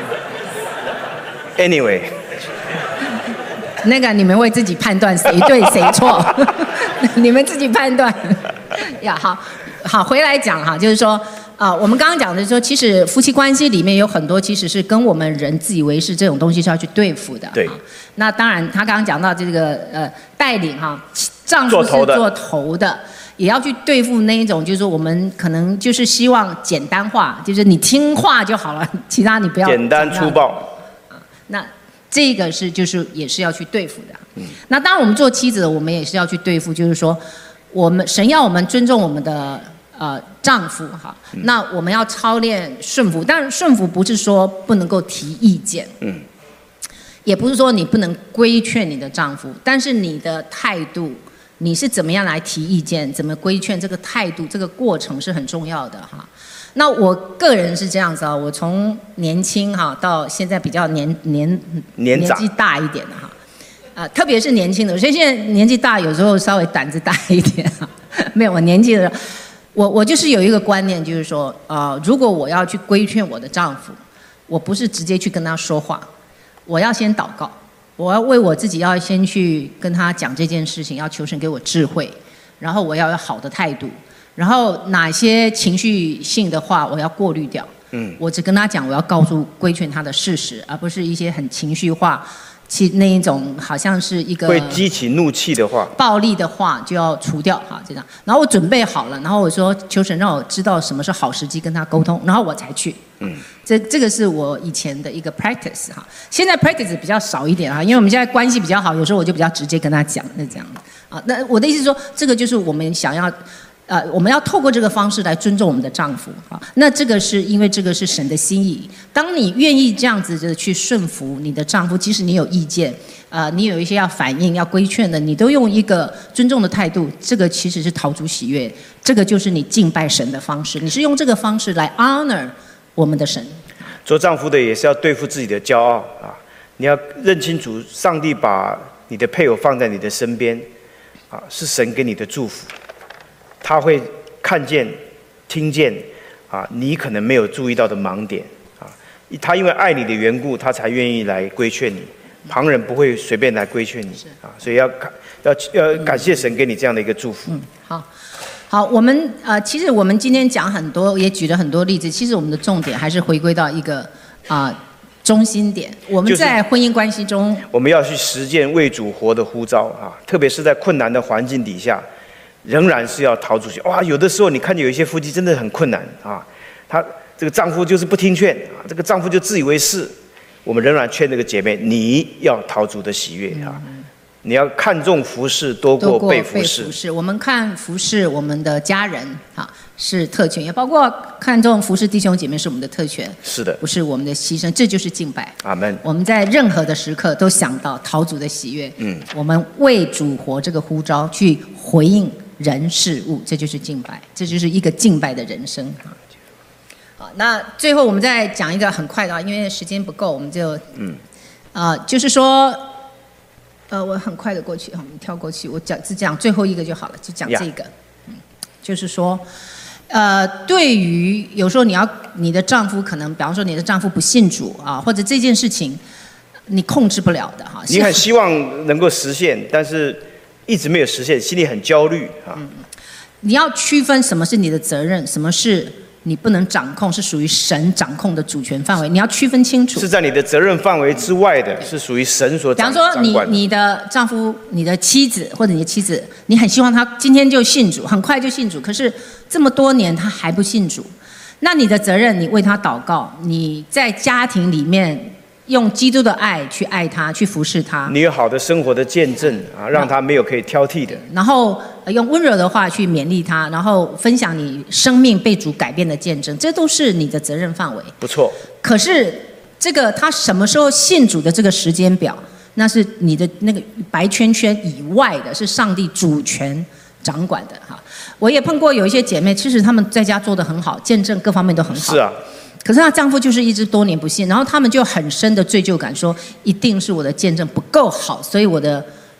Anyway， 那个你们为自己判断谁对谁错，你们自己判断。呀，好，好，回来讲哈，就是说。啊、呃，我们刚刚讲的说，其实夫妻关系里面有很多其实是跟我们人自以为是这种东西是要去对付的。 对。 啊、那当然，他刚刚讲到这个呃带领哈，丈夫是做头的，也要去对付那一种，就是说我们可能就是希望简单化，就是你听话就好了，其他你不要简单粗暴。 啊，那这个是就是也是要去对付的。嗯。那当然，我们做妻子的，我们也是要去对付，就是说，我们神要我们尊重我们的。呃，丈夫哈，那我们要操练顺服，但是顺服不是说不能够提意见，嗯，也不是说你不能规劝你的丈夫，但是你的态度，你是怎么样来提意见，怎么规劝，这个态度，这个过程是很重要的哈。那我个人是这样子啊，我从年轻哈到现在比较年年年纪大一点的哈，啊、呃，特别是年轻的，所以现在年纪大，有时候稍微胆子大一点哈，没有我年纪的。我我就是有一个观念，就是说，呃，如果我要去规劝我的丈夫，我不是直接去跟他说话，我要先祷告，我要为我自己要先去跟他讲这件事情，要求神给我智慧，然后我要有好的态度，然后哪些情绪性的话我要过滤掉，嗯，我只跟他讲我要告诉规劝他的事实，而不是一些很情绪化。其那一种好像是一个会激起怒气的话， 暴力的话就要除掉哈，这样。然后我准备好了，然后我说求神让我知道什么是好时机跟他沟通，然后我才去。嗯，这这个是我以前的一个 practice 哈，现在 practice 比较少一点哈，因为我们现在关系比较好，有时候我就比较直接跟他讲，那这样啊。那我的意思是说，这个就是我们想要。呃，我们要透过这个方式来尊重我们的丈夫啊。那这个是因为这个是神的心意。当你愿意这样子的去顺服你的丈夫，即使你有意见，呃，你有一些要反应、要规劝的，你都用一个尊重的态度，这个其实是讨主喜悦。这个就是你敬拜神的方式。你是用这个方式来 honor 我们的神。 做丈夫的也是要对付自己的骄傲啊！你要认清楚，上帝把你的配偶放在你的身边，啊，是神给你的祝福。他会看见、听见，啊，你可能没有注意到的盲点，啊，他因为爱你的缘故，他才愿意来规劝你，旁人不会随便来规劝你，啊，所以要感要要感谢神给你这样的一个祝福。 嗯，好，好，我们呃，其实我们今天讲很多，也举了很多例子，其实我们的重点还是回归到一个啊、呃、中心点，我们在婚姻关系中， 就是、我们要去实践为主活的呼召啊，特别是在困难的环境底下。仍然是要逃出去哇！有的时候你看见有一些夫妻真的很困难啊，他这个丈夫就是不听劝啊，这个丈夫就自以为是。我们仍然劝这个姐妹，你要讨主的喜悦啊，嗯、你要看重服侍多过被服侍。 服侍，我们看服侍我们的家人啊是特权，也包括看重服侍弟兄姐妹是我们的特权。 是的， 不是我们的牺牲，这就是敬拜。 阿们。 我们在任何的时刻都想到讨主的喜悦。嗯，我们为主活这个呼召去回应。人事物，这就是敬拜，这就是一个敬拜的人生。好，那最后我们再讲一个很快的啊，因为时间不够，我们就嗯，啊、呃，就是说，呃，我很快的过去，我们跳过去，我讲只讲最后一个就好了，就讲这个， yeah. 嗯，就是说，呃，对于有时候你要你的丈夫可能，比方说你的丈夫不信主啊，或者这件事情你控制不了的哈， 你很希望能够实现，但是。一直没有实现，心里很焦虑啊、嗯！ 你要区分什么是你的责任，什么是你不能掌控，是属于神掌控的主权范围，你要区分清楚。 是在你的责任范围之外的，是属于神所掌比方说你，你你的丈夫、你的妻子或者你的妻子，你很希望他今天就信主，很快就信主，可是这么多年他还不信主，那你的责任，你为他祷告，你在家庭里面。用基督的爱去爱他，去服侍他。 你有好的生活的见证啊，让他没有可以挑剔的。 然后用温柔的话去勉励他，然后分享你生命被主改变的见证，这都是你的责任范围。 不错。 可是这个他什么时候信主的这个时间表，那是你的那个白圈圈以外的，是上帝主权掌管的哈。我也碰过有一些姐妹，其实她们在家做得很好，见证各方面都很好。 是啊。 可是她丈夫就是一直多年不信，然后他们就很深的罪疚感，说一定是我的见证不够好，所以我的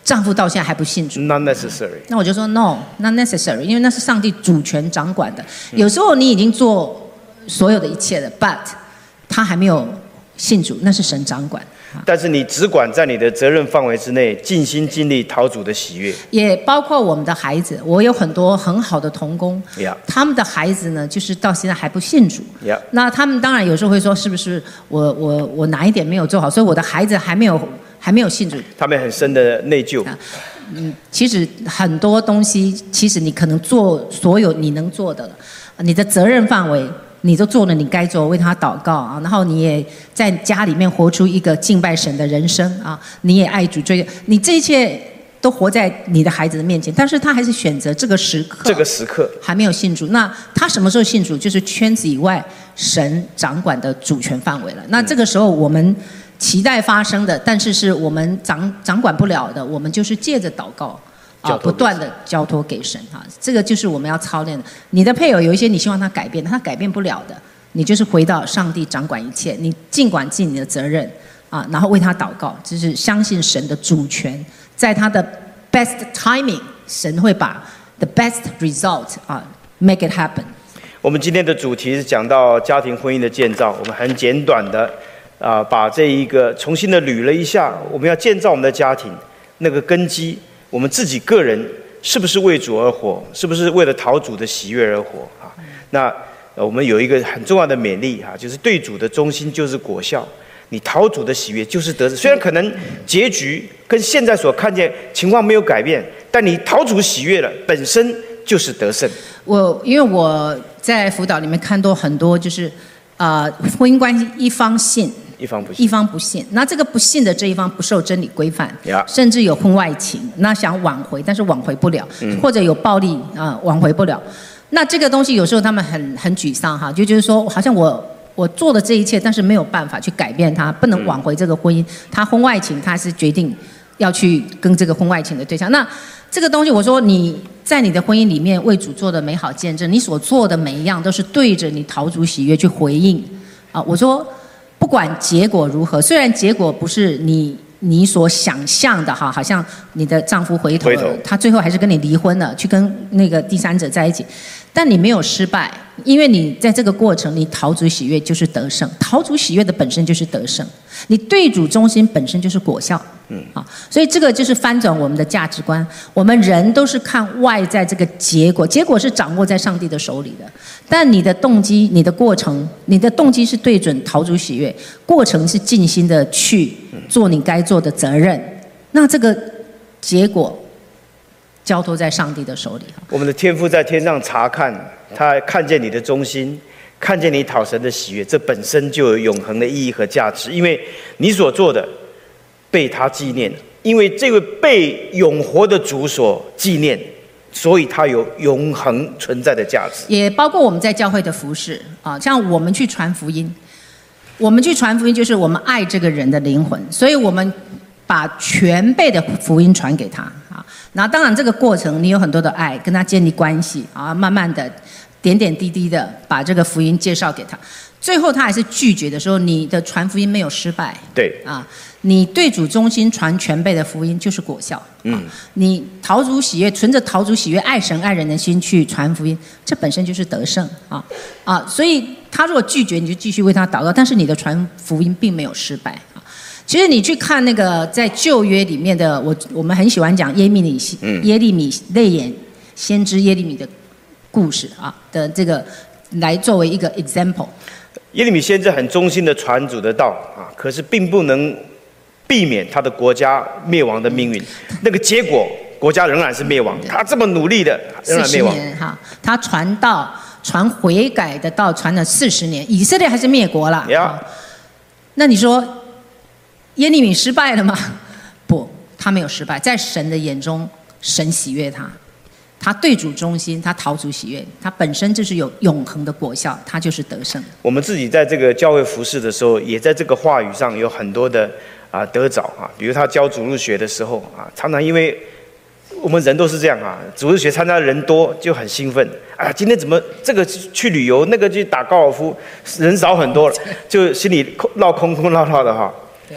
丈夫到现在还不信主。 Not necessary。 那我就说 No，not necessary， 因为那是上帝主权掌管的。有时候你已经做所有的一切了 ，but 他还没有信主，那是神掌管。 但是你只管在你的责任范围之内，尽心尽力讨主的喜悦。 也包括我们的孩子，我有很多很好的同工， Yeah. 他们的孩子呢，就是到现在还不信主。 Yeah. 那他们当然有时候会说，是不是我我我哪一点没有做好，所以我的孩子还没有还没有信主。 他们很深的内疚。 啊嗯，其实很多东西，其实你可能做所有你能做的了，你的责任范围。你都做了你该做，为他祷告啊，然后你也在家里面活出一个敬拜神的人生啊，你也爱主追，你这一切都活在你的孩子的面前，但是他还是选择这个时刻， 这个时刻还没有信主。那他什么时候信主？就是圈子以外神掌管的主权范围了。那这个时候我们期待发生的，但是是我们掌掌管不了的，我们就是借着祷告。啊，不断的交托给神哈，这个就是我们要操练的。你的配偶有一些你希望他改变，他改变不了的，你就是回到上帝掌管一切，你尽管尽你的责任啊，然后为他祷告，就是相信神的主权，在他的 best timing， 神会把 the best result 啊 make it happen。 我们今天的主题是讲到家庭婚姻的建造，我们很简短的啊、呃，把这一个重新的捋了一下，我们要建造我们的家庭那个根基。我们自己个人是不是为主而活？是不是为了讨主的喜悦而活啊？那我们有一个很重要的勉励啊，就是对主的忠心就是果效，你讨主的喜悦就是得胜。虽然可能结局跟现在所看见情况没有改变，但你讨主喜悦了，本身就是得胜。 我因为我在辅导里面看到很多就是啊、呃，婚姻关系一方信。 一方不信， 一方不信，那这个不信的这一方不受真理规范， yeah. 甚至有婚外情，那想挽回，但是挽回不了，嗯、或者有暴力啊、呃，挽回不了。那这个东西有时候他们很很沮丧哈，就就是说，好像我我做了这一切，但是没有办法去改变他，不能挽回这个婚姻。嗯、他婚外情，他是决定要去跟这个婚外情的对象。那这个东西，我说你在你的婚姻里面为主做的美好见证，你所做的每一样都是对着你讨主喜悦去回应啊。我说。不管结果如何，虽然结果不是你你所想象的哈，好像你的丈夫回头了， 回头他最后还是跟你离婚了，去跟那个第三者在一起，但你没有失败，因为你在这个过程，你讨主喜悦就是得胜，讨主喜悦的本身就是得胜，你对主忠心本身就是果效，嗯，啊，所以这个就是翻转我们的价值观。我们人都是看外在这个结果，结果是掌握在上帝的手里的，但你的动机、你的过程、你的动机是对准讨主喜悦，过程是尽心的去做你该做的责任，那这个结果交托在上帝的手里。 我们的天父在天上查看，他看见你的忠心，看见你讨神的喜悦，这本身就有永恒的意义和价值，因为你所做的被他纪念，因为这位被永活的主所纪念，所以它有永恒存在的价值。 也包括我们在教会的服事啊，像我们去传福音，我们去传福音就是我们爱这个人的灵魂，所以我们把全备的福音传给他啊。那当然这个过程你有很多的爱，跟他建立关系啊，慢慢的点点滴滴的把这个福音介绍给他，最后他还是拒绝的时候，你的传福音没有失败。 对啊，你对主忠心传全备的福音就是果效。嗯，啊、你讨主喜悦，存着讨主喜悦、爱神爱人的心去传福音，这本身就是得胜啊啊！所以他如果拒绝，你就继续为他祷告，但是你的传福音并没有失败啊。其实你去看那个在旧约里面的，我我们很喜欢讲耶利米、嗯、耶利米泪眼先知耶利米的故事啊的这个，来作为一个 example。 耶利米先知很忠心的传主的道啊，可是并不能避免他的国家灭亡的命运。那个结果，国家仍然是灭亡。他这么努力的，仍然灭亡。 四十年哈，他传道、传悔改的道传了四十年，以色列还是灭国了。 Yeah. 啊、那你说耶利米失败了吗？不，他没有失败，在神的眼中，神喜悦他。他对主忠心，他讨主喜悦，他本身就是有永恒的果效，他就是得胜。 我们自己在这个教会服事的时候，也在这个话语上有很多的啊得着啊。比如他教主日学的时候啊，常常因为我们人都是这样啊，主日学参加的人多就很兴奋啊，今天怎么这个去旅游，那个去打高尔夫，人少很多了，就心里闹空空落落的哈。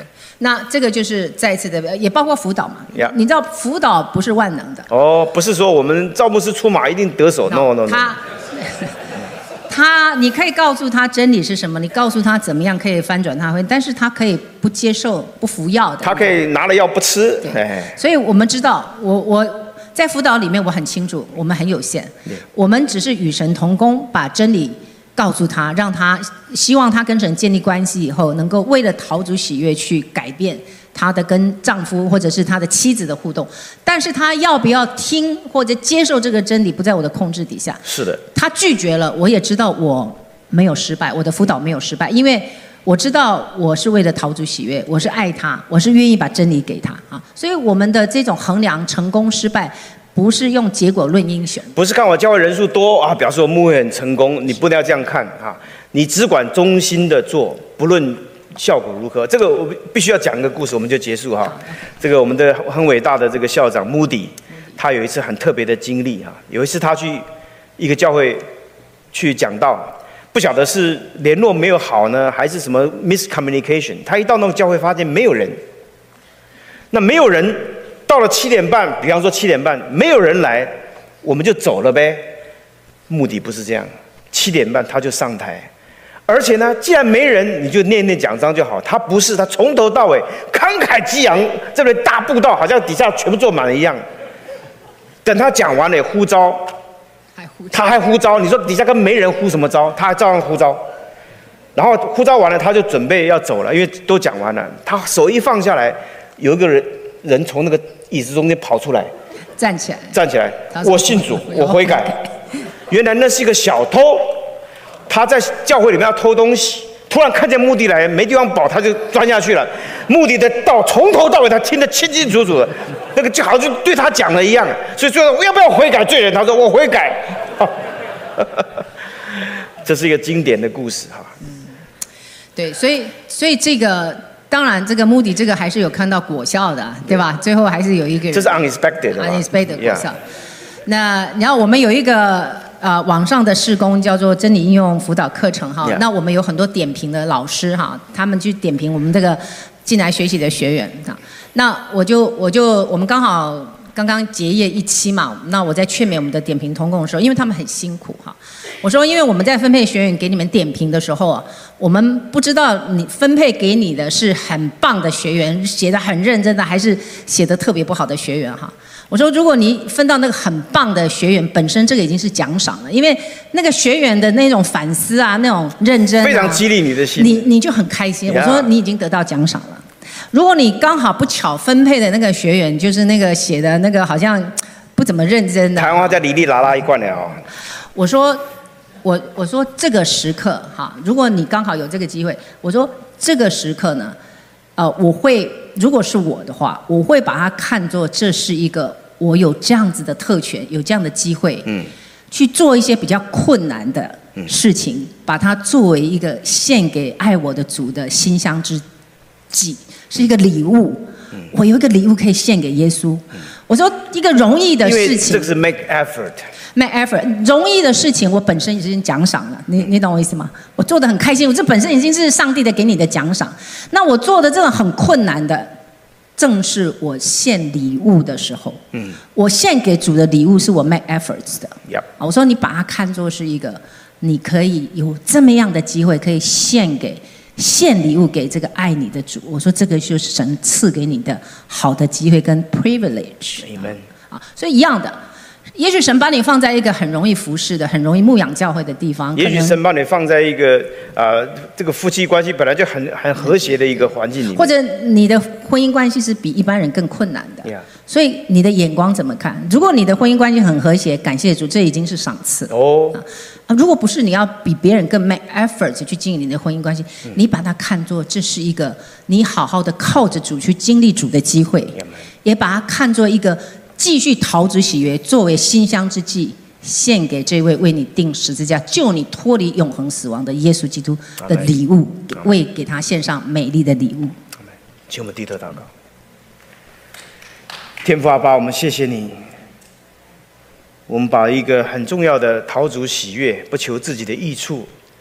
那这个就是再一次的，也包括辅导嘛。 Yeah. 你知道辅导不是万能的。 哦，不是说我们赵牧师出马一定得手 ，no no no。 他他，你可以告诉他真理是什么，你告诉他怎么样可以翻转他会，但是他可以不接受、不服药的。 他可以拿了药不吃。 对。所以我们知道，我我在辅导里面我很清楚，我们很有限，我们只是与神同工，把真理告诉他，让他希望他跟神建立关系以后，能够为了讨主喜悦去改变他的跟丈夫或者是他的妻子的互动，但是他要不要听或者接受这个真理，不在我的控制底下。 是的， 他拒绝了，我也知道我没有失败，我的辅导没有失败，因为我知道我是为了讨主喜悦，我是爱他，我是愿意把真理给他啊。所以我们的这种衡量成功失败，不是用结果论英雄， 不是看我教会人数多啊，表示我牧会很成功，你不能要这样看啊。你只管忠心的做，不论效果如何。这个我必须要讲一个故事，我们就结束哈。这个我们的很伟大的这个校长 Moody， 他有一次很特别的经历哈。有一次他去一个教会去讲道，不晓得是联络没有好呢，还是什么 miscommunication。他一到那个教会发现没有人，那没有人。到了七点半，比方说七点半没有人来，我们就走了呗。目的不是这样，七点半他就上台，而且呢，既然没人，你就念念讲章就好。他不是，他从头到尾慷慨激昂，这边大布道好像底下全部坐满了一样。等他讲完了，呼召， 还呼他还呼召，你说底下跟没人呼什么招？他还照样呼召。然后呼召完了，他就准备要走了，因为都讲完了。他手一放下来，有一个人。人从那个椅子中间跑出来， 站起来， 站起来，我信主，我悔改。原来那是一个小偷，他在教会里面要偷东西，突然看见目的来，没地方跑，他就钻下去了。目的的道从头到尾他听得清清楚楚的，那个就好像对他讲了一样。所以最后要不要悔改罪人？他说我悔改。这是一个经典的故事哈。 嗯，对，所以所以这个。当然，这个目的这个还是有看到果效的，对吧？最后还是有一个人， 这是 unexpected 的 unexpected 果效。那然后我们有一个呃网上的事工叫做真理应用辅导课程哈。那我们有很多点评的老师哈，他们去点评我们这个进来学习的学员啊。那我就我就我们刚好刚刚结业一期嘛，那我在劝勉我们的点评同工的时候，因为他们很辛苦哈。我说，因为我们在分配学员给你们点评的时候啊，我们不知道你分配给你的是很棒的学员，写得很认真的，还是写得特别不好的学员哈。我说，如果你分到那个很棒的学员，本身这个已经是奖赏了，因为那个学员的那种反思啊，那种认真、啊， 非常激励你的心， 你你就很开心。我说，你已经得到奖赏了。如果你刚好不巧分配的那个学员，就是那个写的那个好像不怎么认真的， 台湾话叫哩哩啦啦一贯的哦。 我说。我我说这个时刻哈，如果你刚好有这个机会，我说这个时刻呢，呃，我会如果是我的话，我会把它看作这是一个我有这样子的特权，有这样的机会，嗯，去做一些比较困难的事情，嗯、把它作为一个献给爱我的主的馨香之祭，是一个礼物。嗯、我有一个礼物可以献给耶稣。嗯、我说一个容易的事情， 这个是 make effort。make effort 容易的事情，我本身已经奖赏了，你你懂我意思吗？我做得很开心，我这本身已经是上帝的给你的奖赏。那我做的这种很困难的，正是我献礼物的时候。嗯，我献给主的礼物是我 make efforts 的。 Yep. 我说你把它看作是一个，你可以有这么样的机会，可以献给献礼物给这个爱你的主。我说这个就是神赐给你的好的机会跟 privilege。Amen. 啊，所以一样的。也许神把你放在一个很容易服侍的、很容易牧养教会的地方。 也许神把你放在一个啊、呃，这个夫妻关系本来就很很和谐的一个环境里面。或者你的婚姻关系是比一般人更困难的。 Yeah. 所以你的眼光怎么看？如果你的婚姻关系很和谐，感谢主，这已经是赏赐。哦。啊，如果不是，你要比别人更 make effort 去经营你的婚姻关系，嗯、你把它看作这是一个你好好的靠着主去经历主的机会， yeah, 也把它看作一个。继续讨主喜悦，作为馨香之祭，献给这位为你钉十字架、救你脱离永恒死亡的耶稣基督的礼物，为给他献上美丽的礼物。 请我们低头祷告。天父阿爸，我们谢谢你，我们把一个很重要的讨主喜悦、不求自己的益处，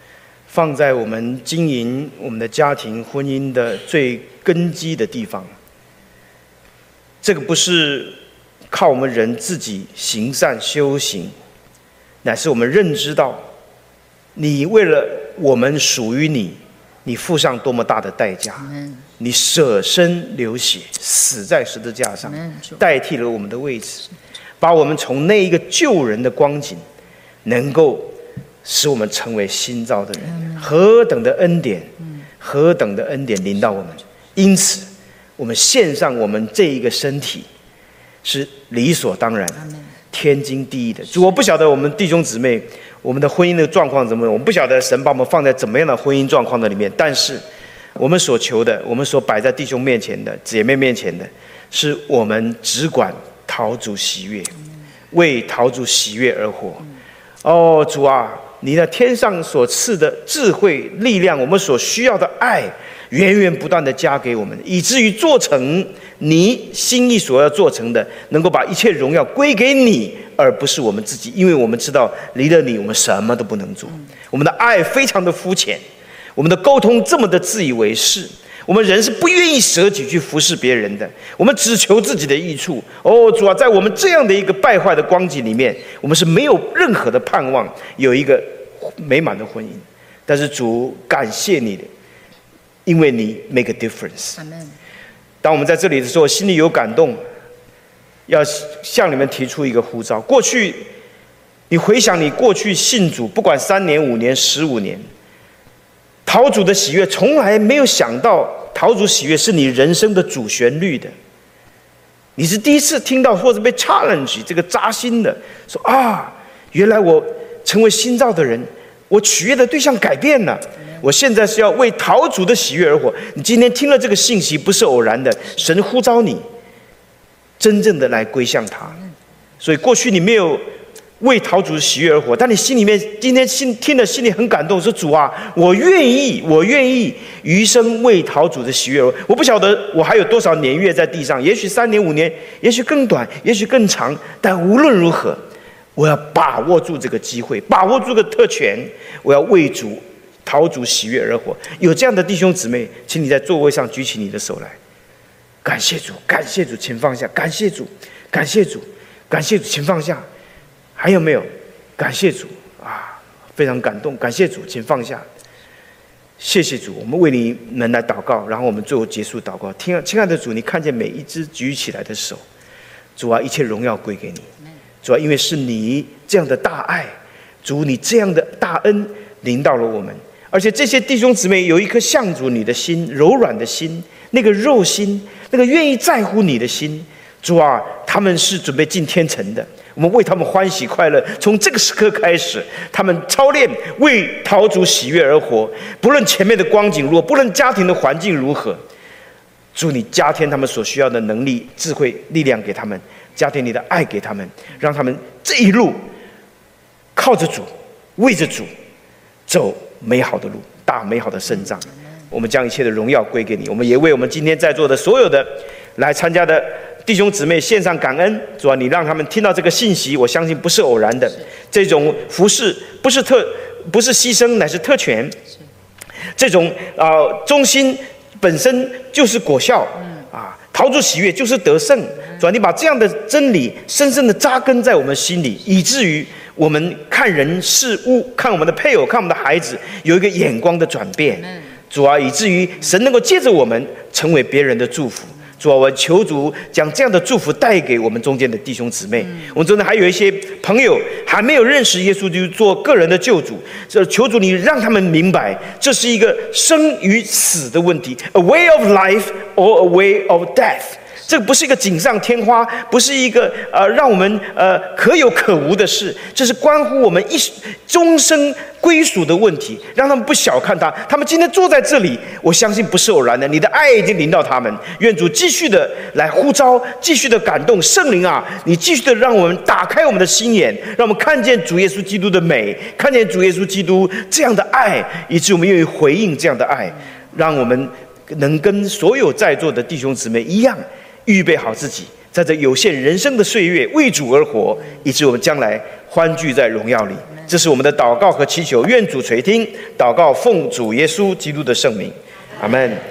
放在我们经营我们的家庭婚姻的最根基的地方。这个不是靠我们人自己行善修行，乃是我们认知到你为了我们属于你，你付上多么大的代价，你舍身流血，死在十字架上，代替了我们的位置，把我们从那一个救人的光景能够使我们成为新造的人。何等的恩典，何等的恩典临到我们。因此我们献上我们这一个身体是理所当然，天经地义的。主，我不晓得我们弟兄姊妹我们的婚姻的状况怎么样，我们不晓得神把我们放在怎么样的婚姻状况的里面，但是我们所求的，我们所摆在弟兄面前的、姐妹面前的，是我们只管讨主喜悦，为讨主喜悦而活。哦，主啊，你在天上所赐的智慧、力量，我们所需要的爱，源源不断的加给我们，以至于做成你心意所要做成的，能够把一切荣耀归给你，而不是我们自己。因为我们知道离了你我们什么都不能做。我们的爱非常的肤浅，我们的沟通这么的自以为是，我们人是不愿意舍己去服侍别人的，我们只求自己的益处。哦，主啊，在我们这样的一个败坏的光景里面，我们是没有任何的盼望有一个美满的婚姻。但是主，感谢你的，因为你 make a difference。 当我们在这里的时候，心里有感动，要向你们提出一个呼召。过去你回想你过去信主，不管三年、五年、十五年，讨主的喜悦，从来没有想到讨主喜悦是你人生的主旋律的。你是第一次听到，或者被 challenge 这个扎心的，说啊，原来我成为新造的人，我取悦的对象改变了，我现在是要为讨主的喜悦而活。你今天听了这个信息不是偶然的，神呼召你真正的来归向他。所以过去你没有为讨主的喜悦而活，但你心里面今天心听了心里很感动，说主啊，我愿意我愿意余生为讨主的喜悦而活。我不晓得我还有多少年月在地上，也许三年五年，也许更短，也许更长，但无论如何我要把握住这个机会，把握住这个特权，我要为主讨主喜悦而活。有这样的弟兄姊妹，请你在座位上举起你的手来。感谢主，感谢主，请放下。感谢主，感谢主，感谢主，请放下。还有没有？感谢主啊，非常感动。感谢主，请放下。谢谢主，我们为你们来祷告，然后我们最后结束祷告。听，亲爱的主，你看见每一只举起来的手，主啊，一切荣耀归给你。主啊，因为是你这样的大爱，主你这样的大恩临到了我们，而且这些弟兄姊妹有一颗向主你的心，柔软的心，那个肉心，那个愿意在乎你的心。主啊，他们是准备进天城的，我们为他们欢喜快乐。从这个时刻开始，他们操练为讨主喜悦而活，不论前面的光景如何，不论家庭的环境如何，主你加添他们所需要的能力、智慧、力量给他们，加添你的爱给他们，让他们这一路靠着主，为着主走美好的路，打美好的胜仗。我们将一切的荣耀归给你，我们也为我们今天在座的所有的来参加的弟兄姊妹献上感恩。主啊，你让他们听到这个信息，我相信不是偶然的，这种服事不是特不是牺牲，乃是特权。这种啊、呃、忠心本身就是果效啊，讨主喜悦就是得胜。主啊，你把这样的真理深深的扎根在我们心里，以至于我们看人事物，看我们的配偶，看我们的孩子，有一个眼光的转变。主啊，以至于神能够借着我们成为别人的祝福。主啊，我求主将这样的祝福带给我们中间的弟兄姊妹。我们中间还有一些朋友还没有认识耶稣基督做个人的救主，这求主你让他们明白，这是一个生与死的问题 ，a way of life or a way of death。这不是一个锦上添花，不是一个呃让我们呃可有可无的事，这是关乎我们一终生归属的问题。让他们不小看他，他们今天坐在这里，我相信不是偶然的，你的爱已经临到他们。愿主继续的来呼召，继续的感动。圣灵啊，你继续的让我们打开我们的心眼，让我们看见主耶稣基督的美，看见主耶稣基督这样的爱，以致我们愿意回应这样的爱，让我们能跟所有在座的弟兄姊妹一样，预备好自己，在这有限人生的岁月为主而活，以致我们将来欢聚在荣耀里。这是我们的祷告和祈求，愿主垂听。祷告奉主耶稣基督的圣名，阿们。